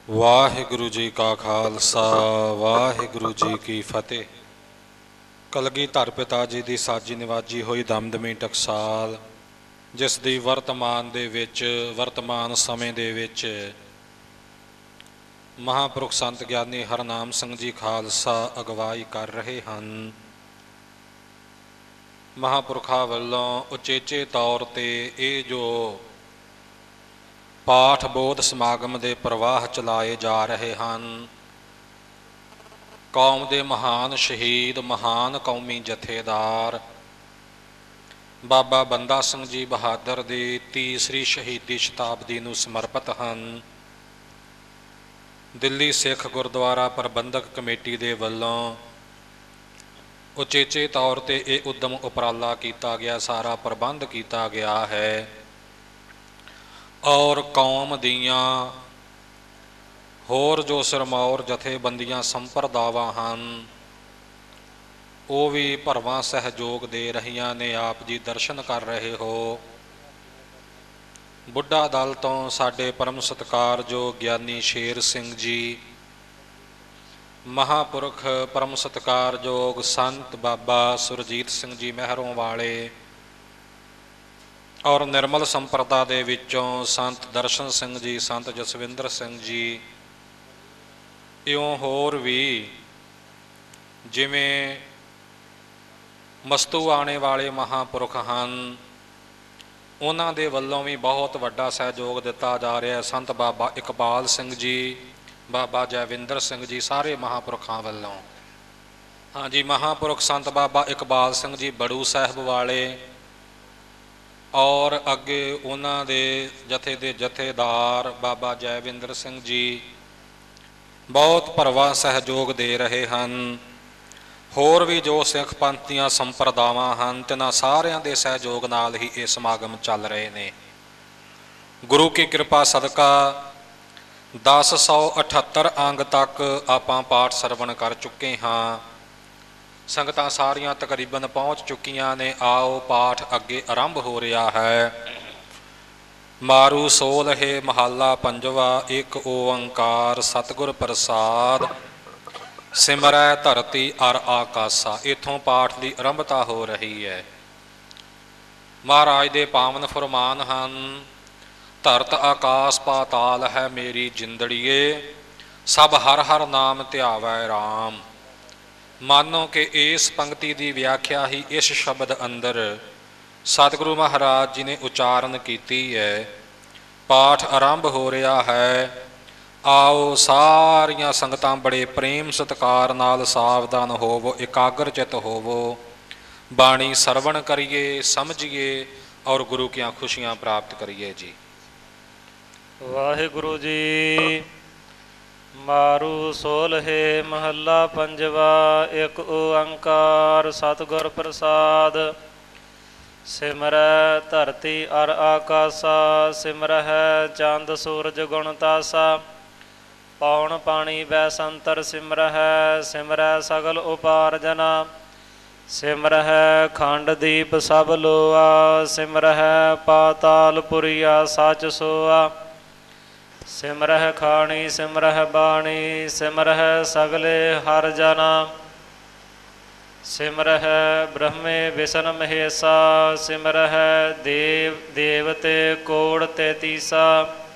ਵਾਹਿਗੁਰੂ ਜੀ ਕਾ ਖਾਲਸਾ ਵਾਹਿਗੁਰੂ ਜੀ ਕੀ ਫਤਿਹ। ਕਲਗੀਧਰ ਪਿਤਾ ਜੀ ਦੀ ਸਾਜੀ ਨਿਵਾਜੀ ਹੋਈ ਦਮਦਮੀ ਟਕਸਾਲ, ਜਿਸ ਦੀ ਵਰਤਮਾਨ ਸਮੇਂ ਦੇ ਵਿੱਚ ਮਹਾਂਪੁਰਖ ਸੰਤ ਗਿਆਨੀ ਹਰਨਾਮ ਸਿੰਘ ਜੀ ਖਾਲਸਾ ਅਗਵਾਈ ਕਰ ਰਹੇ ਹਨ। ਮਹਾਂਪੁਰਖਾਂ ਵੱਲੋਂ ਉਚੇਚੇ ਤੌਰ 'ਤੇ ਇਹ ਜੋ ਪਾਠ ਬੋਧ ਸਮਾਗਮ ਦੇ ਪ੍ਰਵਾਹ ਚਲਾਏ ਜਾ ਰਹੇ ਹਨ, ਕੌਮ ਦੇ ਮਹਾਨ ਸ਼ਹੀਦ, ਮਹਾਨ ਕੌਮੀ ਜਥੇਦਾਰ ਬਾਬਾ ਬੰਦਾ ਸਿੰਘ ਜੀ ਬਹਾਦਰ ਦੀ ਤੀਸਰੀ ਸ਼ਹੀਦੀ ਸ਼ਤਾਬਦੀ ਨੂੰ ਸਮਰਪਿਤ ਹਨ। ਦਿੱਲੀ ਸਿੱਖ ਗੁਰਦੁਆਰਾ ਪ੍ਰਬੰਧਕ ਕਮੇਟੀ ਦੇ ਵੱਲੋਂ ਉਚੇਚੇ ਤੌਰ 'ਤੇ ਇਹ ਉਦਮ ਉਪਰਾਲਾ ਕੀਤਾ ਗਿਆ, ਸਾਰਾ ਪ੍ਰਬੰਧ ਕੀਤਾ ਗਿਆ ਹੈ ਔਰ ਕੌਮ ਦੀਆਂ ਹੋਰ ਜੋ ਸਿਰਮੌਰ ਜਥੇਬੰਦੀਆਂ ਸੰਪਰਦਾਵਾਂ ਹਨ ਉਹ ਵੀ ਭਰਵਾਂ ਸਹਿਯੋਗ ਦੇ ਰਹੀਆਂ ਨੇ। ਆਪ ਜੀ ਦਰਸ਼ਨ ਕਰ ਰਹੇ ਹੋ। ਬੁੱਢਾ ਦਲ ਤੋਂ ਸਾਡੇ ਪਰਮ ਸਤਿਕਾਰਯੋਗ ਗਿਆਨੀ ਸ਼ੇਰ ਸਿੰਘ ਜੀ, ਮਹਾਂਪੁਰਖ ਪਰਮ ਸਤਿਕਾਰਯੋਗ ਸੰਤ ਬਾਬਾ ਸੁਰਜੀਤ ਸਿੰਘ ਜੀ ਮਹਿਰੋਂ ਵਾਲੇ ਔਰ ਨਿਰਮਲ ਸੰਪਰਦਾ ਦੇ ਵਿੱਚੋਂ ਸੰਤ ਦਰਸ਼ਨ ਸਿੰਘ ਜੀ, ਸੰਤ ਜਸਵਿੰਦਰ ਸਿੰਘ ਜੀ, ਇਉਂ ਹੋਰ ਵੀ ਜਿਵੇਂ ਮਸਤੂ ਆਣੇ ਵਾਲੇ ਮਹਾਂਪੁਰਖ ਹਨ, ਉਹਨਾਂ ਦੇ ਵੱਲੋਂ ਵੀ ਬਹੁਤ ਵੱਡਾ ਸਹਿਯੋਗ ਦਿੱਤਾ ਜਾ ਰਿਹਾ। ਸੰਤ ਬਾਬਾ ਇਕਬਾਲ ਸਿੰਘ ਜੀ, ਬਾਬਾ ਜੈਵਿੰਦਰ ਸਿੰਘ ਜੀ, ਸਾਰੇ ਮਹਾਂਪੁਰਖਾਂ ਵੱਲੋਂ। ਹਾਂਜੀ, ਮਹਾਂਪੁਰਖ ਸੰਤ ਬਾਬਾ ਇਕਬਾਲ ਸਿੰਘ ਜੀ ਬੜੂ ਸਾਹਿਬ ਵਾਲੇ ਔਰ ਅੱਗੇ ਉਹਨਾਂ ਦੇ ਜਥੇ ਦੇ ਜਥੇਦਾਰ ਬਾਬਾ ਜੈਵਿੰਦਰ ਸਿੰਘ ਜੀ ਬਹੁਤ ਭਰਵਾਂ ਸਹਿਯੋਗ ਦੇ ਰਹੇ ਹਨ। ਹੋਰ ਵੀ ਜੋ ਸਿੱਖ ਪੰਥ ਦੀਆਂ ਸੰਪਰਦਾਵਾਂ ਹਨ, ਤਿਨਾਂ ਸਾਰਿਆਂ ਦੇ ਸਹਿਯੋਗ ਨਾਲ ਹੀ ਇਹ ਸਮਾਗਮ ਚੱਲ ਰਹੇ ਨੇ। ਗੁਰੂ ਕੀ ਕਿਰਪਾ ਸਦਕਾ 1078 ਅੰਗ ਤੱਕ ਆਪਾਂ ਪਾਠ ਸਰਵਣ ਕਰ ਚੁੱਕੇ ਹਾਂ। ਸੰਗਤਾਂ ਸਾਰੀਆਂ ਤਕਰੀਬਨ ਪਹੁੰਚ ਚੁੱਕੀਆਂ ਨੇ। ਆਓ ਪਾਠ ਅੱਗੇ ਆਰੰਭ ਹੋ ਰਿਹਾ ਹੈ। ਮਾਰੂ ਸੋਲਹੇ ਮਹੱਲਾ ਪੰਜਵਾ। ਇੱਕ ਓੰਕਾਰ ਸਤਿਗੁਰ ਪ੍ਰਸਾਦ, ਸਿਮਰੈ ਧਰਤੀ ਅਰ ਆਕਾਸਾ। ਇੱਥੋਂ ਪਾਠ ਦੀ ਆਰੰਭਤਾ ਹੋ ਰਹੀ ਹੈ। ਮਹਾਰਾਜ ਦੇ ਪਾਵਨ ਫਰਮਾਨ ਹਨ। ਧਰਤ ਆਕਾਸ ਪਾਤਾਲ ਹੈ ਮੇਰੀ ਜਿੰਦੜੀਏ, ਸਭ ਹਰ ਹਰ ਨਾਮ ਧਿਆਵੈ ਰਾਮ। ਮਾਨੋ ਕਿ ਇਸ ਪੰਕਤੀ ਦੀ ਵਿਆਖਿਆ ਹੀ ਇਸ ਸ਼ਬਦ ਅੰਦਰ ਸਤਿਗੁਰੂ ਮਹਾਰਾਜ ਜੀ ਨੇ ਉਚਾਰਨ ਕੀਤੀ ਹੈ। ਪਾਠ ਆਰੰਭ ਹੋ ਰਿਹਾ ਹੈ। ਆਓ ਸਾਰੀਆਂ ਸੰਗਤਾਂ ਬੜੇ ਪ੍ਰੇਮ ਸਤਿਕਾਰ ਨਾਲ ਸਾਵਧਾਨ ਹੋਵੋ, ਇਕਾਗਰ ਚਿੱਤ ਹੋਵੋ, ਬਾਣੀ ਸਰਵਣ ਕਰੀਏ, ਸਮਝੀਏ ਔਰ ਗੁਰੂ ਕੀਆਂ ਖੁਸ਼ੀਆਂ ਪ੍ਰਾਪਤ ਕਰੀਏ ਜੀ। ਵਾਹਿਗੁਰੂ ਜੀ। ਮਾਰੂ ਸੋਲਹੇ ਮਹੱਲਾ ਪੰਜਵਾ। ਇੱਕ ਓੰਕਾਰ ਸਤਿਗੁਰ ਪ੍ਰਸਾਦ, ਸਿਮਰੈ ਧਰਤੀ ਅਰ ਆਕਾਸਾ। ਸਿਮਰਹਿ ਚੰਦ ਸੂਰਜ ਗੁਣ ਤਾਸਾ, ਪੌਣ ਪਾਣੀ ਬੈ ਸੰਤਰ ਸਿਮਰਹਿ। ਸਿਮਰੈ ਸਗਲ ਉਪਾਰਜਨਾ, ਸਿਮਰਹਿ ਖੰਡ ਦੀਪ ਸਭ ਲੋਆ। ਸਿਮਰਹਿ ਪਾਤਾਲ ਪੁਰੀਆ ਸਚ ਸੋਆ। ਸਿਮਰਹਿ ਖਾਣੀ ਸਿਮਰਹਿ ਬਾਣੀ, ਸਿਮਰਹਿ ਸਗਲੇ ਹਰ ਜਨਾ। ਸਿਮਰਹਿ ਬ੍ਰਹਮੇ ਵਿਸ਼ਨ ਮਹੇਸਾ। ਸਿਮਰਹਿ ਦੇਵ ਦੇਵਤੇ ਕੋੜ ਤੈਤੀਸਾ।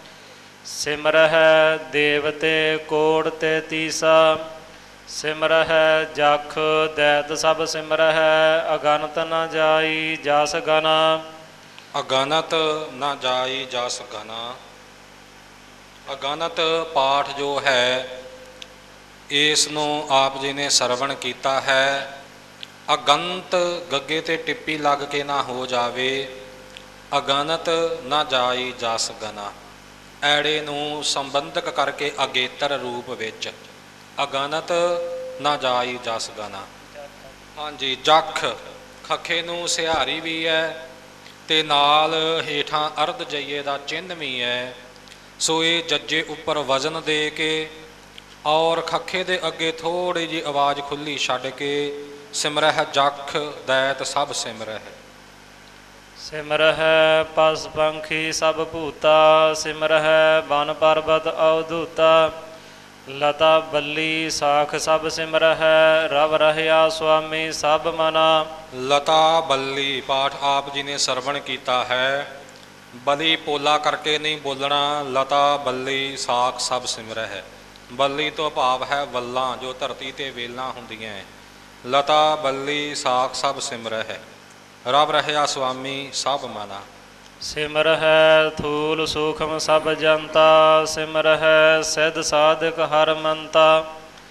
ਸਿਮਰਹਿ ਦੇਵਤੇ ਕੋੜ ਤੈਤੀਸਾ। ਸਿਮਰਹਿ ਜਖ ਦੈਤ ਸਭ ਸਿਮਰਹਿ। ਅਗਨਤ ਨ ਜਾਈ ਜਸ ਗਨਾ। ਅਗਨਤ ਨਾ ਜਾਈ ਜਸ ਗਨਾ। ਅਗਨਤ ਪਾਠ ਜੋ ਹੈ ਇਸ ਨੂੰ ਆਪ ਜੀ ਨੇ ਸਰਵਣ ਕੀਤਾ ਹੈ। ਅਗੰਤ ਗੱਗੇ ਤੇ ਟਿੱਪੀ ਲੱਗ ਕੇ ਨਾ ਹੋ ਜਾਵੇ। ਅਗਨਤ ਨਾ ਜਾਈ ਜਸ ਗਨਾ, ਐੜੇ ਨੂੰ ਸੰਬੰਧਕ ਕਰਕੇ ਅਗੇਤਰ ਰੂਪ ਵਿੱਚ ਅਗਨਤ ਨਾ ਜਾਈ ਜਸ ਗਨਾ। ਹਾਂਜੀ, ਜਖ ਖੱਖੇ ਨੂੰ ਸਿਹਾਰੀ ਵੀ ਹੈ ਤੇ ਨਾਲ ਹੇਠਾਂ ਅਰਧ ਜਈਏ ਦਾ ਚਿੰਨ੍ਹ ਵੀ ਹੈ। ਸੋ ਇਹ ਜੱਜੇ ਉੱਪਰ ਵਜ਼ਨ ਦੇ ਕੇ ਔਰ ਖੱਖੇ ਦੇ ਅੱਗੇ ਥੋੜ੍ਹੀ ਜਿਹੀ ਆਵਾਜ਼ ਖੁੱਲ੍ਹੀ ਛੱਡ ਕੇ ਸਿਮਰਹਿ ਜਖ ਦੈਤ ਸਭ ਸਿਮਰਹਿ। ਸਿਮਰਹਿ ਪਸ ਪੰਖੀ ਸਭ ਭੂਤਾ, ਸਿਮਰਹਿ ਬਨ ਪਰਬਤ ਅਵਧੂਤਾ। ਲਤਾ ਬੱਲੀ ਸਾਖ ਸਭ ਸਿਮਰਹਿ, ਰਵ ਰਹਿਆ ਸੁਆਮੀ ਸਭ ਮਨਾ। ਲਤਾ ਬੱਲੀ ਪਾਠ ਆਪ ਜੀ ਨੇ ਸਰਵਣ ਕੀਤਾ ਹੈ। ਬਲੀ ਪੋਲਾ ਕਰਕੇ ਨਹੀਂ ਬੋਲਣਾ। ਲਤਾ ਬੱਲੀ ਸਾਖ ਸਭ ਸਿਮਰਹਿ ਹੈ। ਬੱਲੀ ਤੋਂ ਭਾਵ ਹੈ ਵੱਲਾਂ, ਜੋ ਧਰਤੀ 'ਤੇ ਵੇਲਾਂ ਹੁੰਦੀਆਂ। ਲਤਾ ਬੱਲੀ ਸਾਖ ਸਭ ਸਿਮਰਹਿ ਹੈ, ਰਵ ਰਹਿਆ ਸੁਆਮੀ ਸਭ ਮਨਾ। ਸਿਮਰਹਿ ਥੂਲ ਸੂਖਮ ਸਭ ਜਨਤਾ, ਸਿਮਰਹਿ ਸਿਧ ਸਾਧਕ ਹਰ ਮੰਤਾ।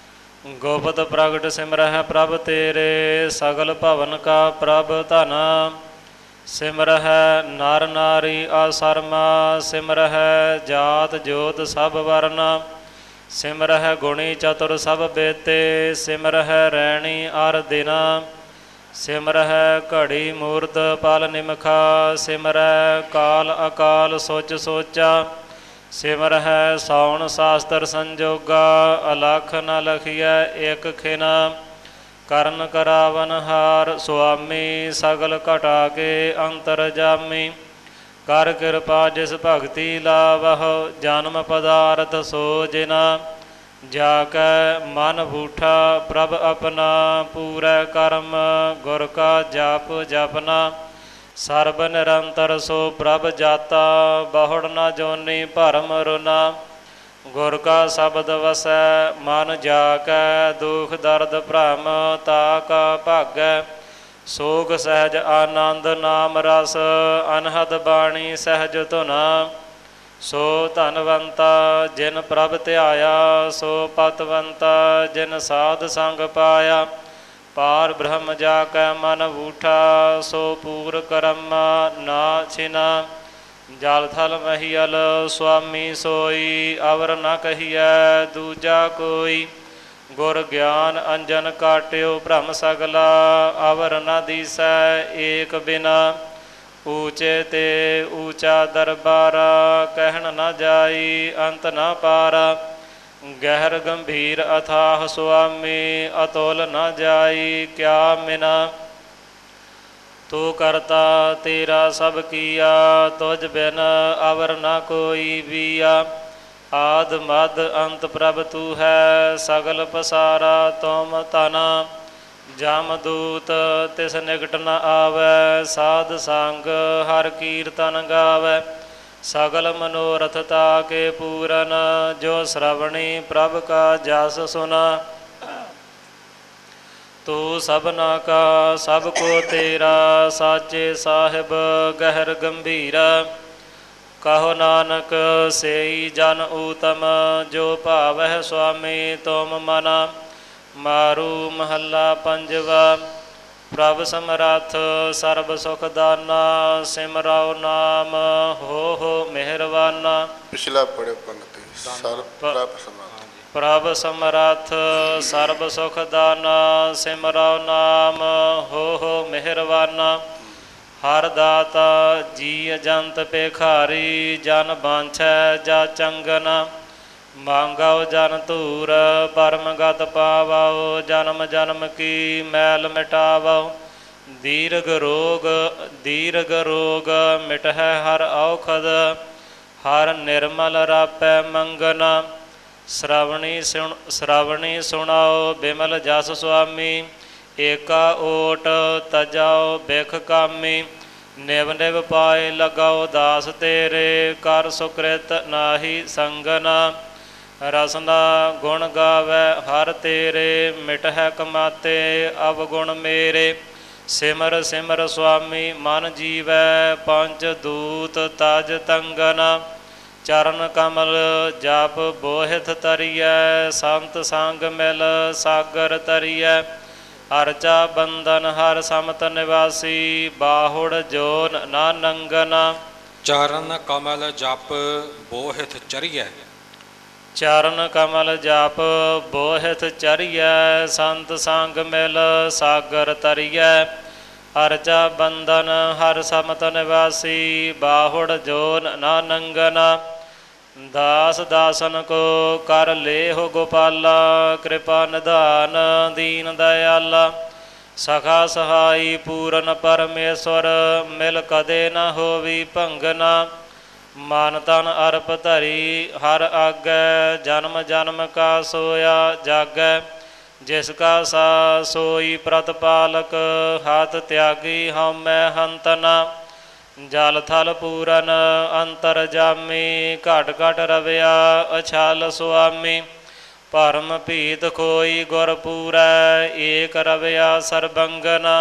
ਗੁਪਤ ਪ੍ਰਗਟ ਸਿਮਰਹਿ ਪ੍ਰਭ ਤੇਰੇ, ਸਗਲ ਭਵਨ ਕਾ ਪ੍ਰਭ ਧਨ। ਸਿਮਰਹਿ ਨਰ ਨਾਰੀ ਆਸਰਮਾ, ਸਿਮਰਹਿ ਜਾਤ ਜੋਤ ਸਭ ਵਰਨ। ਸਿਮਰਹਿ ਗੁਣੀ ਚਤੁਰ ਸਭ ਬੇਤੇ, ਸਿਮਰਹਿ ਰੈਣੀ ਅਰ ਦਿਨਾ। ਸਿਮਰਹਿ ਘੜੀ ਮੂਰਤ ਪਲ ਨਿਮਖਾ, ਸਿਮਰਹਿ ਕਾਲ ਅਕਾਲ ਸੋਚ ਸੋਚਾ। ਸਿਮਰਹਿ ਸਾਉਣ ਸਾਸਤਰ ਸੰਜੋਗਾ, ਅਲਖ ਨ ਲਖੀਐ ਏਕ ਖਿਨਾ। ਕਰਨ ਕਰਾਵਨ ਹਾਰ ਸੁਆਮੀ, ਸਗਲ ਘਟਾ ਕੇ ਅੰਤਰ ਜਾਮੀ। ਕਰ ਕਿਰਪਾ ਜਿਸ ਭਗਤੀ ਲਾਵਹੁ, ਜਨਮ ਪਦਾਰਥ ਸੋ ਜਿਨਾ। ਜਾ ਕੈ ਮਨ ਬੂਠਾ ਪ੍ਰਭ ਆਪਣਾ, ਪੂਰੈ ਕਰਮ ਗੁਰ ਕਾ ਜਾਪ ਜਪਨਾ। ਸਰਬ ਨਿਰੰਤਰ ਸੋ ਪ੍ਰਭ ਜਾਤਾ, ਬਹੁੜ ਨ ਜੋਨੀ ਭਰਮ ਰੁਨਾ। ਗੁਰ ਕਾ ਸ਼ਬਦ ਵਸੈ ਮਨ ਜਾ ਕੈ, ਦੁਖ ਦਰਦ ਭ੍ਰਮ ਤਾ ਕਾ ਭਾਗੈ। ਸੋਗ ਸਹਿਜ ਆਨੰਦ ਨਾਮ ਰਸ, ਅਨਹਦ ਬਾਣੀ ਸਹਿਜ ਧੁਨਾ। ਸੋ ਧਨਵੰਤਾ ਜਿਨ ਪ੍ਰਭ ਧਿਆਇਆ, ਸੋ ਪਤਵੰਤਾ ਜਿਨ ਸਾਧ ਸੰਗ ਪਾਇਆ। ਪਾਰ ਬ੍ਰਹਮ ਜਾ ਕੈ ਮਨ ਬੂਠਾ, ਸੋ ਪੂਰ ਕਰਮ ਨਾ ਛਿਨਾ। ਜਲ ਥਲ ਮਹੀਅਲ ਸੁਆਮੀ ਸੋਈ, ਅਵਰ ਨ ਕਹੀਐ ਦੂਜਾ ਕੋਈ। ਗੁਰ ਗਿਆਨ ਅੰਜਨ ਕਾਟਿਓ ਭ੍ਰਮ ਸਗਲਾ, ਅਵਰ ਨ ਦੀਸੈ ਏਕ ਬਿਨਾ। ਊਚੇ ਤੇ ਊਚਾ ਦਰਬਾਰਾ, ਕਹਿਣ ਨ ਜਾਈ ਅੰਤ ਨ ਪਾਰਾ। ਗਹਿਰ ਗੰਭੀਰ ਅਥਾਹ ਸੁਆਮੀ, ਅਤੁਲ ਨ ਜਾਈ ਕਿਆ ਮਿਨਾ। ਤੂੰ ਕਰਤਾ ਤੇਰਾ ਸਭ ਕੀਆ, ਤੁਝ ਬਿਨ ਅਵਰ ਨ ਕੋਈ ਵੀਆ। ਆਦ ਮਦ ਅੰਤ ਪ੍ਰਭ ਤੂੰ ਹੈ, ਸਗਲ ਪਸਾਰਾ ਤੁਮ ਧਨਾ। ਜਮ ਦੂਤ ਤਿਸ ਨਿਕਟ ਨ ਆਵੈ, ਸਾਧ ਸੰਗ ਹਰ ਕੀਰਤਨ ਗਾਵੈ। ਸਗਲ ਮਨੋਰਥ ਤਾਕੇ ਪੂਰਨ, ਜੋ ਸ਼ਰਵਣੀ ਪ੍ਰਭ ਕਾ ਜਸ ਸੁਨਾ। ਤੂੰ ਸਭਨਾ ਕਾ ਸਭ ਕੋ ਤੇਰਾ, ਸਾਚੇ ਸਾਹਿਬ ਗਹਿਰ ਗੰਭੀਰਾ। ਕਹੋ ਨਾਨਕ ਸੇਈ ਜਨ ਊਤਮ, ਜੋ ਭਾਵਹਿ ਸੁਆਮੀ ਤੁਮ ਮਨਾ। ਮਾਰੂ ਮਹੱਲਾ ਪੰਜਵਾ। ਪ੍ਰਭ ਸਮਰੱਥ ਸਰਬ ਸੁਖ ਦਾਨਾ, ਸਿਮਰਉ ਨਾਮ ਹੋ ਮਿਹਰਵਾਨਾ। ਪਿਛਲਾ ਪੜ੍ਹੋ ਪੰਗਤੀ ਸਰਬ ਪ੍ਰਭ ਸਮਰੱਥ। ਪ੍ਰਭ ਸਮਰੱਥ ਸਰਬ ਸੁਖ ਦਾਨਾ, ਸਿਮਰਉ ਨਾਮ ਹੋ ਮਿਹਰਵਾਨਾ। ਹਰ ਦਾਤਾ ਜੀ ਜੰਤ ਭਿਖਾਰੀ, ਜਨ ਬਾਂਛੈ ਜਾ ਚੰਗਨਾ। ਮੰਗਉ ਜਨ ਧੂਰ ਪਰਮ ਗਤ ਪਾਵਉ, ਜਨਮ ਜਨਮ ਕੀ ਮੈਲ ਮਿਟਾਵਉ। ਦੀਰਘ ਰੋਗ ਮਿਟਹਿ ਹਰ ਔਖਦ, ਹਰ ਨਿਰਮਲ ਰਾਪੈ ਮੰਗਨਾ। ਸ਼ਰਵਣੀ ਸੁਣਾਓ ਬਿਮਲ ਜਸ ਸੁਆਮੀ, ਏਕਾ ਓਟ ਤਜਾਓ ਬਿਖ ਕਾਮੀ। ਨਿਵ ਨਿਵ ਪਾਏ ਲਗਾਓ ਦਾਸ ਤੇਰੇ, ਕਰ ਸੁਕ੍ਰਿਤ ਨਾਹੀ ਸੰਗਨਾ। ਰਸਨਾ ਗੁਣ ਗਾਵੈ ਹਰ ਤੇਰੇ, ਮਿਟਹਿ ਕਮਾਤੇ ਅਵਗੁਣ ਮੇਰੇ। ਸਿਮਰ ਸਿਮਰ ਸੁਆਮੀ ਮਨ ਜੀਵੈ, ਪੰਚ ਦੂਤ ਤਜ ਤੰਗਨਾ। ਚਰਨ ਕਮਲ ਜਪ ਬੋਹਿਥ ਤਰੀਐ, ਸੰਤ ਸੰਗ ਮਿਲ ਸਾਗਰ ਤਰੀਐ। ਅਰਚਾ ਬੰਧਨ ਹਰ ਸਮਤ ਨਿਵਾਸੀ, ਬਾਹੁੜ ਜੋਨ ਨਾ ਨੰਗਨਾ। ਚਰਨ ਕਮਲ ਜਪ ਬੋਹਿਥ ਚਰੀਐ। ਚਰਨ ਕਮਲ ਜਪ ਬੋਹਿਥ ਚਰੀਐ, ਸੰਤ ਸੰਗ ਮਿਲ ਸਾਗਰ ਤਰੀਐ। ਅਰਚਾ ਬੰਧਨ ਹਰ ਸਮਤ ਨਿਵਾਸੀ, ਬਾਹੁੜ ਜੋਨ ਨਾ ਨੰਗਨਾ। ਦਾਸ ਦਾਸਨ ਕੋ ਕਰ ਲੇਹੁ ਗੋਪਾਲਾ, ਕਿਰਪਾ ਨਿਧਾਨ ਦੀਨ ਦਇਆਲਾ। ਸਖਾ ਸਹਾਈ ਪੂਰਨ ਪਰਮੇਸ਼ਵਰ ਮਿਲ ਕਦੇ ਨ ਹੋਵੀ ਭੰਗਨਾ। ਮਨ ਤਨ ਅਰਪ ਧਰੀ ਹਰ ਆਗੈ ਜਨਮ ਜਨਮ ਕਾ ਸੋਇਆ ਜਾਗੈ। ਜਿਸ ਕਾ ਸਾ ਸੋਈ ਪ੍ਰਤਪਾਲਕ ਹੱਥ ਤਿਆਗੀ ਹਉਮੈ ਹੰਤਨਾ। ਜਲ ਥਲ ਪੂਰਨ ਅੰਤਰ ਜਾਮੀ ਘਟ ਘਟ ਰਵਿਆ ਅਛਲ ਸੁਆਮੀ। ਭਰਮ ਭੀਤ ਖੋਈ ਗੁਰ ਪੂਰੈ ਏਕ ਰਵਿਆ ਸਰਬੰਗਨਾ।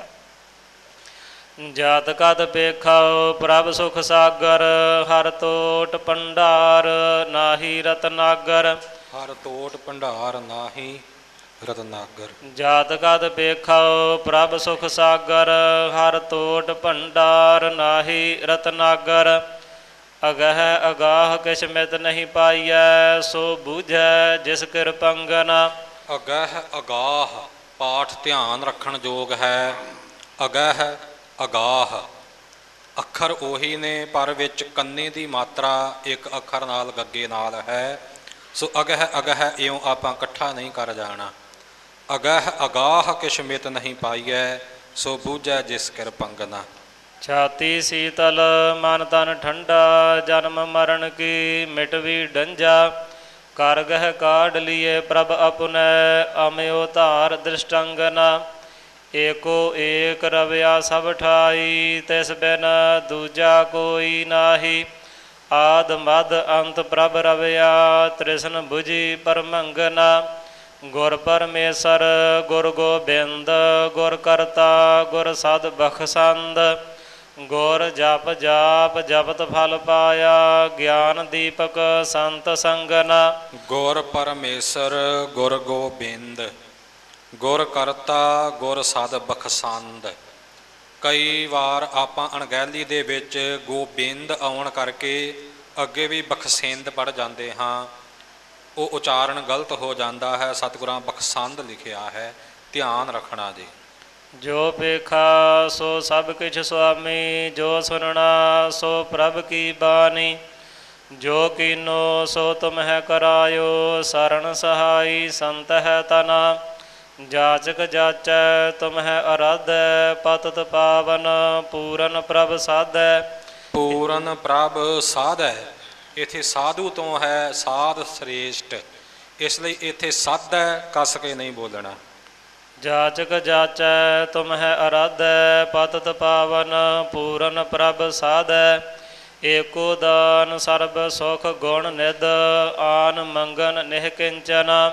ਜਾਤ ਕਤ ਪੇਖਾਓ ਪ੍ਰਭ ਸੁਖ ਸਾਗਰ ਹਰ ਤੋਟ ਭੰਡਾਰ ਨਾਹੀ ਰਤਨਾਗਰ। ਹਰ ਤੋਟ ਭੰਡਾਰ ਨਾਹੀ ਰਤਨਾਗਰ। ਜਾਤ ਕਤ ਪੇਖਾਓ ਪ੍ਰਭ ਸੁਖ ਸਾਗਰ ਹਰ ਤੋਟ ਭੰਡਾਰ ਨਾਹੀ ਰਤਨਾਗਰ। ਅਗਹ ਅਗਾਹ ਕਿਛ ਮਿਤ ਨਹੀਂ ਪਾਈਐ ਸੋ ਬੂਝੈ ਜਿਸ ਕਿਰਪੰਗਨਾ। ਅਗਹ ਅਗਾਹ ਪਾਠ ਧਿਆਨ ਰੱਖਣ ਯੋਗ ਹੈ। ਅਗਹ ਅਗਾਹ ਅੱਖਰ ਉਹੀ ਨੇ ਪਰ ਵਿੱਚ ਕੰਨੇ ਦੀ ਮਾਤਰਾ ਇੱਕ ਅੱਖਰ ਨਾਲ ਗੱਗੇ ਨਾਲ ਹੈ। ਸੋ ਅਗਹ ਅਗਹ ਇਉਂ ਆਪਾਂ ਇਕੱਠਾ ਨਹੀਂ ਕਰ ਜਾਣਾ। ਅਗਹ ਅਗਾਹ ਕਿਛ ਮਿਤ ਨਹੀਂ ਪਾਈਐ ਸੋ ਬੂਝੈ ਜਿਸ ਕਿਰਪੰਗਨਾ। ਛਾਤੀ ਸੀਤਲ ਮਨ ਤਨ ਠੰਡਾ ਜਨਮ ਮਰਨ ਕੀ ਮਿਟਵੀ ਡੰਜਾ। ਕਰ ਗਹਿ ਕਾਢ ਲੀਏ ਪ੍ਰਭ ਅਪੁਨੈ ਅਮਿਓ ਧਾਰ ਦ੍ਰਿਸ਼ਟੰਗਨਾ। ਏਕੋ ਏਕ ਰਵਿਆ ਸਭ ਠਾਈ ਤਿਸ ਬਿਨ ਦੂਜਾ ਕੋਈ ਨਾਹੀ। ਆਦ ਮਦ ਅੰਤ ਪ੍ਰਭ ਰਵਿਆ ਤ੍ਰਿਸ਼ਨ ਬੁਝੀ ਪਰਮੰਗਨਾ। ਗੁਰ ਪਰਮੇਸ਼ਰ ਗੁਰ ਗੋਬਿੰਦ ਗੁਰ ਕਰਤਾ ਗੁਰ ਸਦ ਬਖਸ਼ੰਦ। ਗੁਰ ਜਪ ਜਾਪ ਜਪਤ ਫਲ ਪਾਇਆ ਗਿਆਨ ਦੀਪਕ ਸੰਤ ਸੰਗਨਾ। ਗੁਰ ਪਰਮੇਸ਼ਰ ਗੁਰ ਗੋਬਿੰਦ ਗੁਰ ਕਰਤਾ ਗੁਰ ਸਦ ਬਖਸ਼ੰਦ। ਕਈ ਵਾਰ ਆਪਾਂ ਅਣਗਹਿਲੀ ਦੇ ਵਿੱਚ ਗੋਬਿੰਦ ਆਉਣ ਕਰਕੇ ਅੱਗੇ ਵੀ ਬਖਸ਼ਿੰਦ ਪੜ੍ਹ ਜਾਂਦੇ ਹਾਂ। ਉਹ ਉਚਾਰਨ ਗਲਤ ਹੋ ਜਾਂਦਾ ਹੈ। ਸਤਿਗੁਰਾਂ ਬਖਸ਼ੰਦ ਲਿਖਿਆ ਹੈ, ਧਿਆਨ ਰੱਖਣਾ ਜੀ। ਜੋ ਪੇਖਾ ਸੋ ਸਭ ਕਿਛ ਸੁਆਮੀ ਜੋ ਸੁਨਣਾ ਸੋ ਪ੍ਰਭ ਕੀ ਬਾਣੀ। ਜੋ ਕੀਨੋ ਸੋ ਤੁਮਹਿ ਕਰਾਇਓ ਸਰਣ ਸਹਾਈ ਸੰਤ ਹੈ ਤਨਾ। ਜਾਚਕ ਜਾਚੈ ਤੁਮਹਿ ਅਰਾਧੈ ਪਤਿਤ ਪਾਵਨ ਪੂਰਨ ਪ੍ਰਭ ਸਾਧੈ। ਪੂਰਨ ਪ੍ਰਭ ਸਾਧੈ ਇੱਥੇ ਸਾਧੂ ਤੋਂ ਹੈ, ਸਾਧ ਸ੍ਰੇਸ਼ਟ, ਇਸ ਲਈ ਇੱਥੇ ਸਾਧੈ ਕੱਸ ਕੇ ਨਹੀਂ ਬੋਲਣਾ। ਜਾਚਕ ਜਾਚੈ ਤੁਮਹਿ ਅਰਾਧੈ ਪਤਿਤ ਪਾਵਨ ਪੂਰਨ ਪ੍ਰਭ ਸਾਧੈ। ਏਕੋ ਦਾਨ ਸਰਬ ਸੁਖ ਗੁਣ ਨਿਧ ਆਨ ਮੰਗਨ ਨਿਹ ਕਿੰਚਨਾ।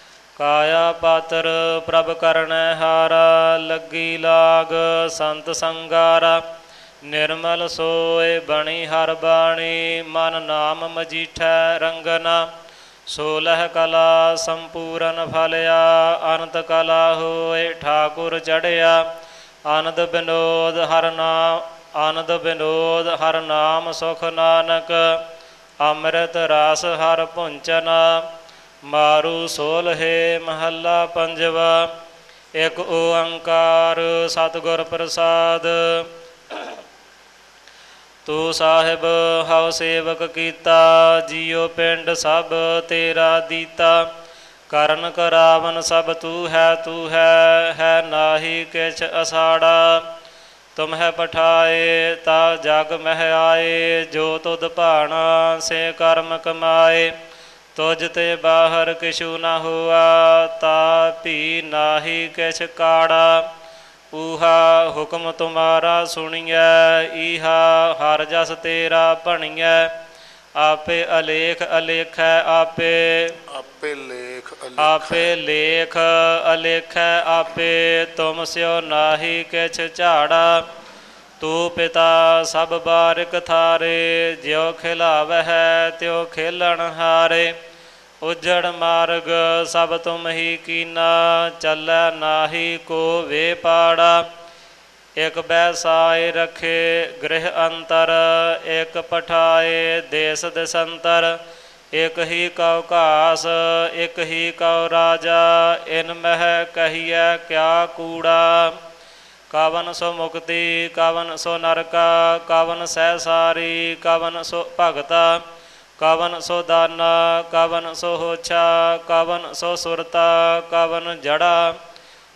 ਕਾਇਆ ਪਾਤਰ ਪ੍ਰਭ ਕਰਨੈ ਹਾਰਾ ਲੱਗੀ ਲਾਗ ਸੰਤ ਸੰਗਾਰਾ। ਨਿਰਮਲ ਸੋਏ ਬਣੀ ਹਰ ਬਾਣੀ ਮਨ ਨਾਮ ਮਜੀਠੈ ਰੰਗਨਾ। ਸੋਲਹ ਕਲਾ ਸੰਪੂਰਨ ਫਲਿਆ ਅਨੰਤ ਕਲਾ ਹੋਏ ਠਾਕੁਰ ਚੜ੍ਹਿਆ। ਆਨੰਦ ਬਿਨੋਦ ਹਰ ਨਾਮ ਆਨੰਦ ਬਿਨੋਦ ਹਰ ਨਾਮ ਸੁਖ ਨਾਨਕ। ਅੰਮ੍ਰਿਤ ਰਸ ਹਰ ਭੁੰਚਨਾ। ਮਾਰੂ ਸੋਲਹੇ ਮਹੱਲਾ ਪੰਜਵਾ। ਇਕ ਓੰਕਾਰ ਸਤਿਗੁਰ ਪ੍ਰਸਾਦ। ਤੂੰ ਸਾਹਿਬ ਹਉ ਸੇਵਕ ਕੀਤਾ ਜੀਉ ਪਿੰਡ ਸਭ ਤੇਰਾ ਦੀਤਾ। ਕਰਨ ਕਰਾਵਨ ਸਭ ਤੂੰ ਹੈ ਨਾਹੀ ਕਿਛ ਅਸਾੜਾ। ਤੁਮਹਿ ਪਠਾਏ ਤਾ ਜਗ ਮਹਿ ਆਏ ਜੋ ਤੁਧ ਭਾਣਾ ਸੇ ਕਰਮ ਕਮਾਏ। ਤੁਝ ਤੇ ਬਾਹਰ ਕਿਛੂ ਨ ਹੋਆ ਤਾ ਭੀ ਨਾਹੀ ਕਿਛ ਕਾੜਾ। ਊਹਾ ਹੁਕਮ ਤੁਮਾਰਾ ਸੁਣੀਐ ਈਹਾ ਹਰ ਜਸ ਤੇਰਾ ਭਣੀਐ। ਆਪੇ ਅਲੇਖ ਅਲੇਖੈ ਆਪੇ ਲੇਖ ਅਲੇਖੈ ਆਪੇ। ਤੁਮ ਸਿਓ ਨਾਹੀ ਕਿਛ ਝਾੜਾ। ਤੂੰ ਪਿਤਾ ਸਭ ਬਾਰਿਕ ਥਾਰੇ ਜਿਉ ਖਿਲਾਵਹਿ ਤਿਉ ਖੇਲਣ ਹਾਰੇ। ਉਜੜ ਮਾਰਗ ਸਭ ਤੁਮ ਹੀ ਕੀਨਾ ਚੱਲੈ ਨਾਹੀ ਕੋ ਵੇ ਪਾੜਾ। ਇਕ ਬੈਸਾਏ ਰਖੇ ਗ੍ਰਹਿ ਅੰਤਰ ਇਕ ਪਠਾਏ ਦੇਸ ਦਿਸੰਤਰ। ਇਕ ਹੀ ਕਉ ਘਾਸ ਇਕ ਹੀ ਕਉ ਰਾਜਾ ਇਨ ਮਹਿ ਕਹੀਐ ਕਿਆ ਕੂੜਾ। ਕਵਨ ਸੋ ਮੁਕਤੀ ਕਵਨ ਸੋ ਨਰਕਾ ਕਵਨ ਸਹਿ ਸਾਰੀ ਕਵਨ ਸੋ ਭਗਤਾ। ਕਵਨ ਸੋ ਦਾਨਾ ਕਵਨ ਸੋ ਹੋਛਾ ਕਵਨ ਸੋ ਸੁਰਤਾ ਕਵਨ ਜੜਾ।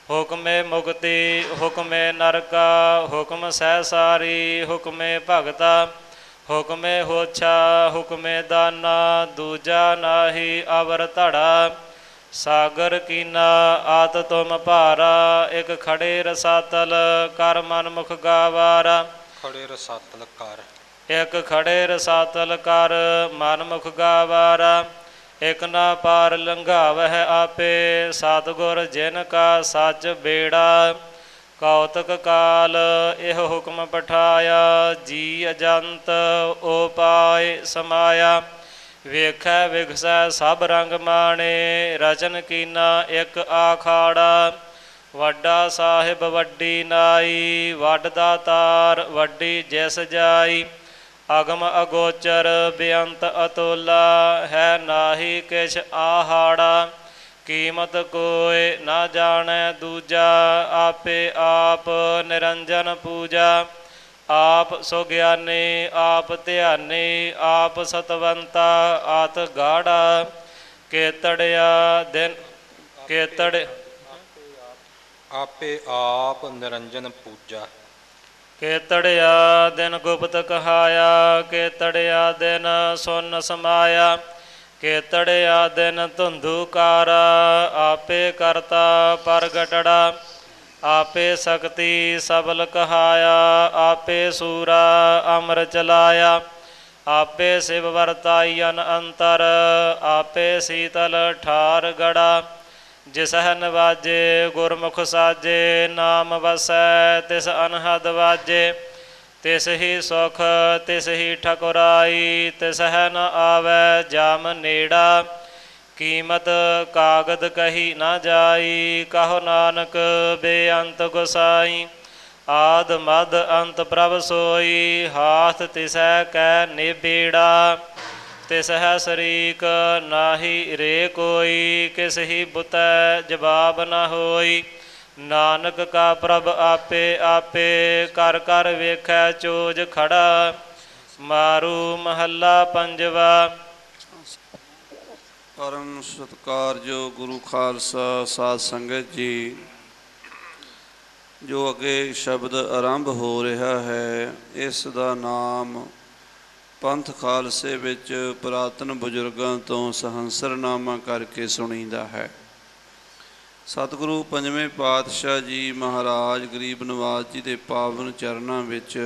ਹੁਕਮੇ ਮੁਕਤੀ ਹੁਕਮੇ ਨਰਕਾ ਹੁਕਮ ਸਹਿ ਸਾਰੀ ਹੁਕਮੇ ਭਗਤਾ ਹੁਕਮੇ ਹੋਛਾ ਹੁਕਮੇ ਦਾਨਾ ਦੂਜਾ ਨਾਹੀ ਅਵਰ ਧੜਾ ਸਾਗਰ ਕੀਨਾ ਆਤ ਤੁਮ ਭਾਰਾ ਇਕ ਖੜੇ ਰਸਾਤਲ ਕਰ ਮਨ ਮੁਖ ਗਾਵਾਰਾ ਖੜੇ ਰਸਾਤਲ ਕਰ ਇਕ ਖੜੇ ਰਸਾਤਲ ਕਰ ਮਨ ਮੁਖ ਗਾਵਾਰਾ ਇਕ ਨਾ ਪਾਰ ਲੰਘਾਵਹਿ ਆਪੇ ਸਤਿਗੁਰ ਜਿਨ ਕਾ ਸੱਚ ਬੇੜਾ ਕੌਤਕ ਕਾਲ ਇਹ ਹੁਕਮ ਪਠਾਇਆ ਜੀ ਅਜੰਤ ਉਪਾਇ ਸਮਾਇਆ ਵੇਖੈ ਵਿਗਸੈ ਸਭ ਰੰਗ ਮਾਣੇ ਰਚਨ ਕੀਨਾ ਇੱਕ ਆਖਾੜਾ ਵੱਡਾ ਸਾਹਿਬ ਵੱਡੀ ਨਾਈ ਵੱਡ ਦਾਤਾਰ ਵੱਡੀ ਜਿਸ ਜਾਈ ਅਗਮ ਅਗੋਚਰ ਬੇਅੰਤ ਅਤੁਲਾ ਹੈ ਨਾਹੀ ਕਿਛ ਆਹਾੜਾ ਕੀਮਤ ਕੋਇ ਨਾ ਜਾਣੈ ਦੂਜਾ ਆਪੇ ਆਪ ਨਿਰੰਜਨ ਪੂਜਾ ਆਪ ਸੁਗਿਆਨੀ ਆਪ ਧਿਆਨੀ ਆਪ ਸਤਵੰਤਾ ਆਤ ਗਾੜਾ ਕੇਤੜਿਆ ਦਿਨ ਕੇਤੜ ਆਪੇ ਆਪ ਨਿਰੰਜਨ ਪੂਜਾ ਕੇਤੜਿਆ ਦਿਨ ਗੁਪਤ ਕਹਾਇਆ ਕੇਤੜਿਆ ਦਿਨ ਸੁਨ ਸਮਾਇਆ ਕੇਤੜਿਆ ਦਿਨ ਧੁੰਧੁਕਾਰਾ ਆਪੇ ਕਰਤਾ ਪ੍ਰਗਟੜਾ ਆਪੇ ਸਕਤੀ ਸਬਲ ਕਹਾਇਆ ਆਪੇ ਸੂਰਾ ਅਮਰ ਚਲਾਇਆ ਆਪੇ ਸਿਵ ਵਰਤਾਈਨ ਅੰਤਰ ਆਪੇ ਸੀਤਲ ਠਾਰ ਗੜਾ ਜਿਸਹਿ ਨਵਾਜੇ ਗੁਰਮੁਖ ਸਾਜੇ ਨਾਮ ਵਸੈ ਤਿਸ ਅਨਹਦ ਵਾਜੇ ਤਿਸ ਹੀ ਸੁਖ ਤਿਸ ਹੀ ਠਕੁਰਾਈ ਤਿਸਹਿ ਨ ਆਵੈ ਜਾਮ ਨੇੜਾ ਕੀਮਤ ਕਾਗਦ ਕਹੀ ਨਾ ਜਾਈ ਕਹੋ ਨਾਨਕ ਬੇਅੰਤ ਗੁਸਾਈ ਆਦ ਮਦ ਅੰਤ ਪ੍ਰਭ ਸੋਈ ਹਾਥ ਤਿਸੈ ਕੈ ਨਿਬੇੜਾ ਤਿਸਹਿ ਸਰੀਕ ਨਾਹੀ ਰੇ ਕੋਈ ਕਿਸ ਹੀ ਬੁਤੈ ਜਵਾਬ ਨ ਹੋਈ ਨਾਨਕ ਕਾ ਪ੍ਰਭ ਆਪੇ ਆਪੇ ਕਰ ਕਰ ਵੇਖੈ ਚੋਜ ਖੜਾ ਮਾਰੂ ਮਹੱਲਾ ਪੰਜਵਾ। ਪਰਮ ਸਤਿਕਾਰਯੋਗ ਗੁਰੂ ਖਾਲਸਾ ਸਾਧ ਸੰਗਤ ਜੀ, ਜੋ ਅੱਗੇ ਸ਼ਬਦ ਆਰੰਭ ਹੋ ਰਿਹਾ ਹੈ ਇਸ ਦਾ ਨਾਮ ਪੰਥ ਖਾਲਸੇ ਵਿੱਚ ਪੁਰਾਤਨ ਬਜ਼ੁਰਗਾਂ ਤੋਂ ਸਹੰਸਰਨਾਮਾ ਕਰਕੇ ਸੁਣੀਦਾ ਹੈ। ਸਤਿਗੁਰੂ ਪੰਜਵੇਂ ਪਾਤਸ਼ਾਹ ਜੀ ਮਹਾਰਾਜ ਗਰੀਬ ਨਿਵਾਸ ਜੀ ਦੇ ਪਾਵਨ ਚਰਨਾਂ ਵਿੱਚ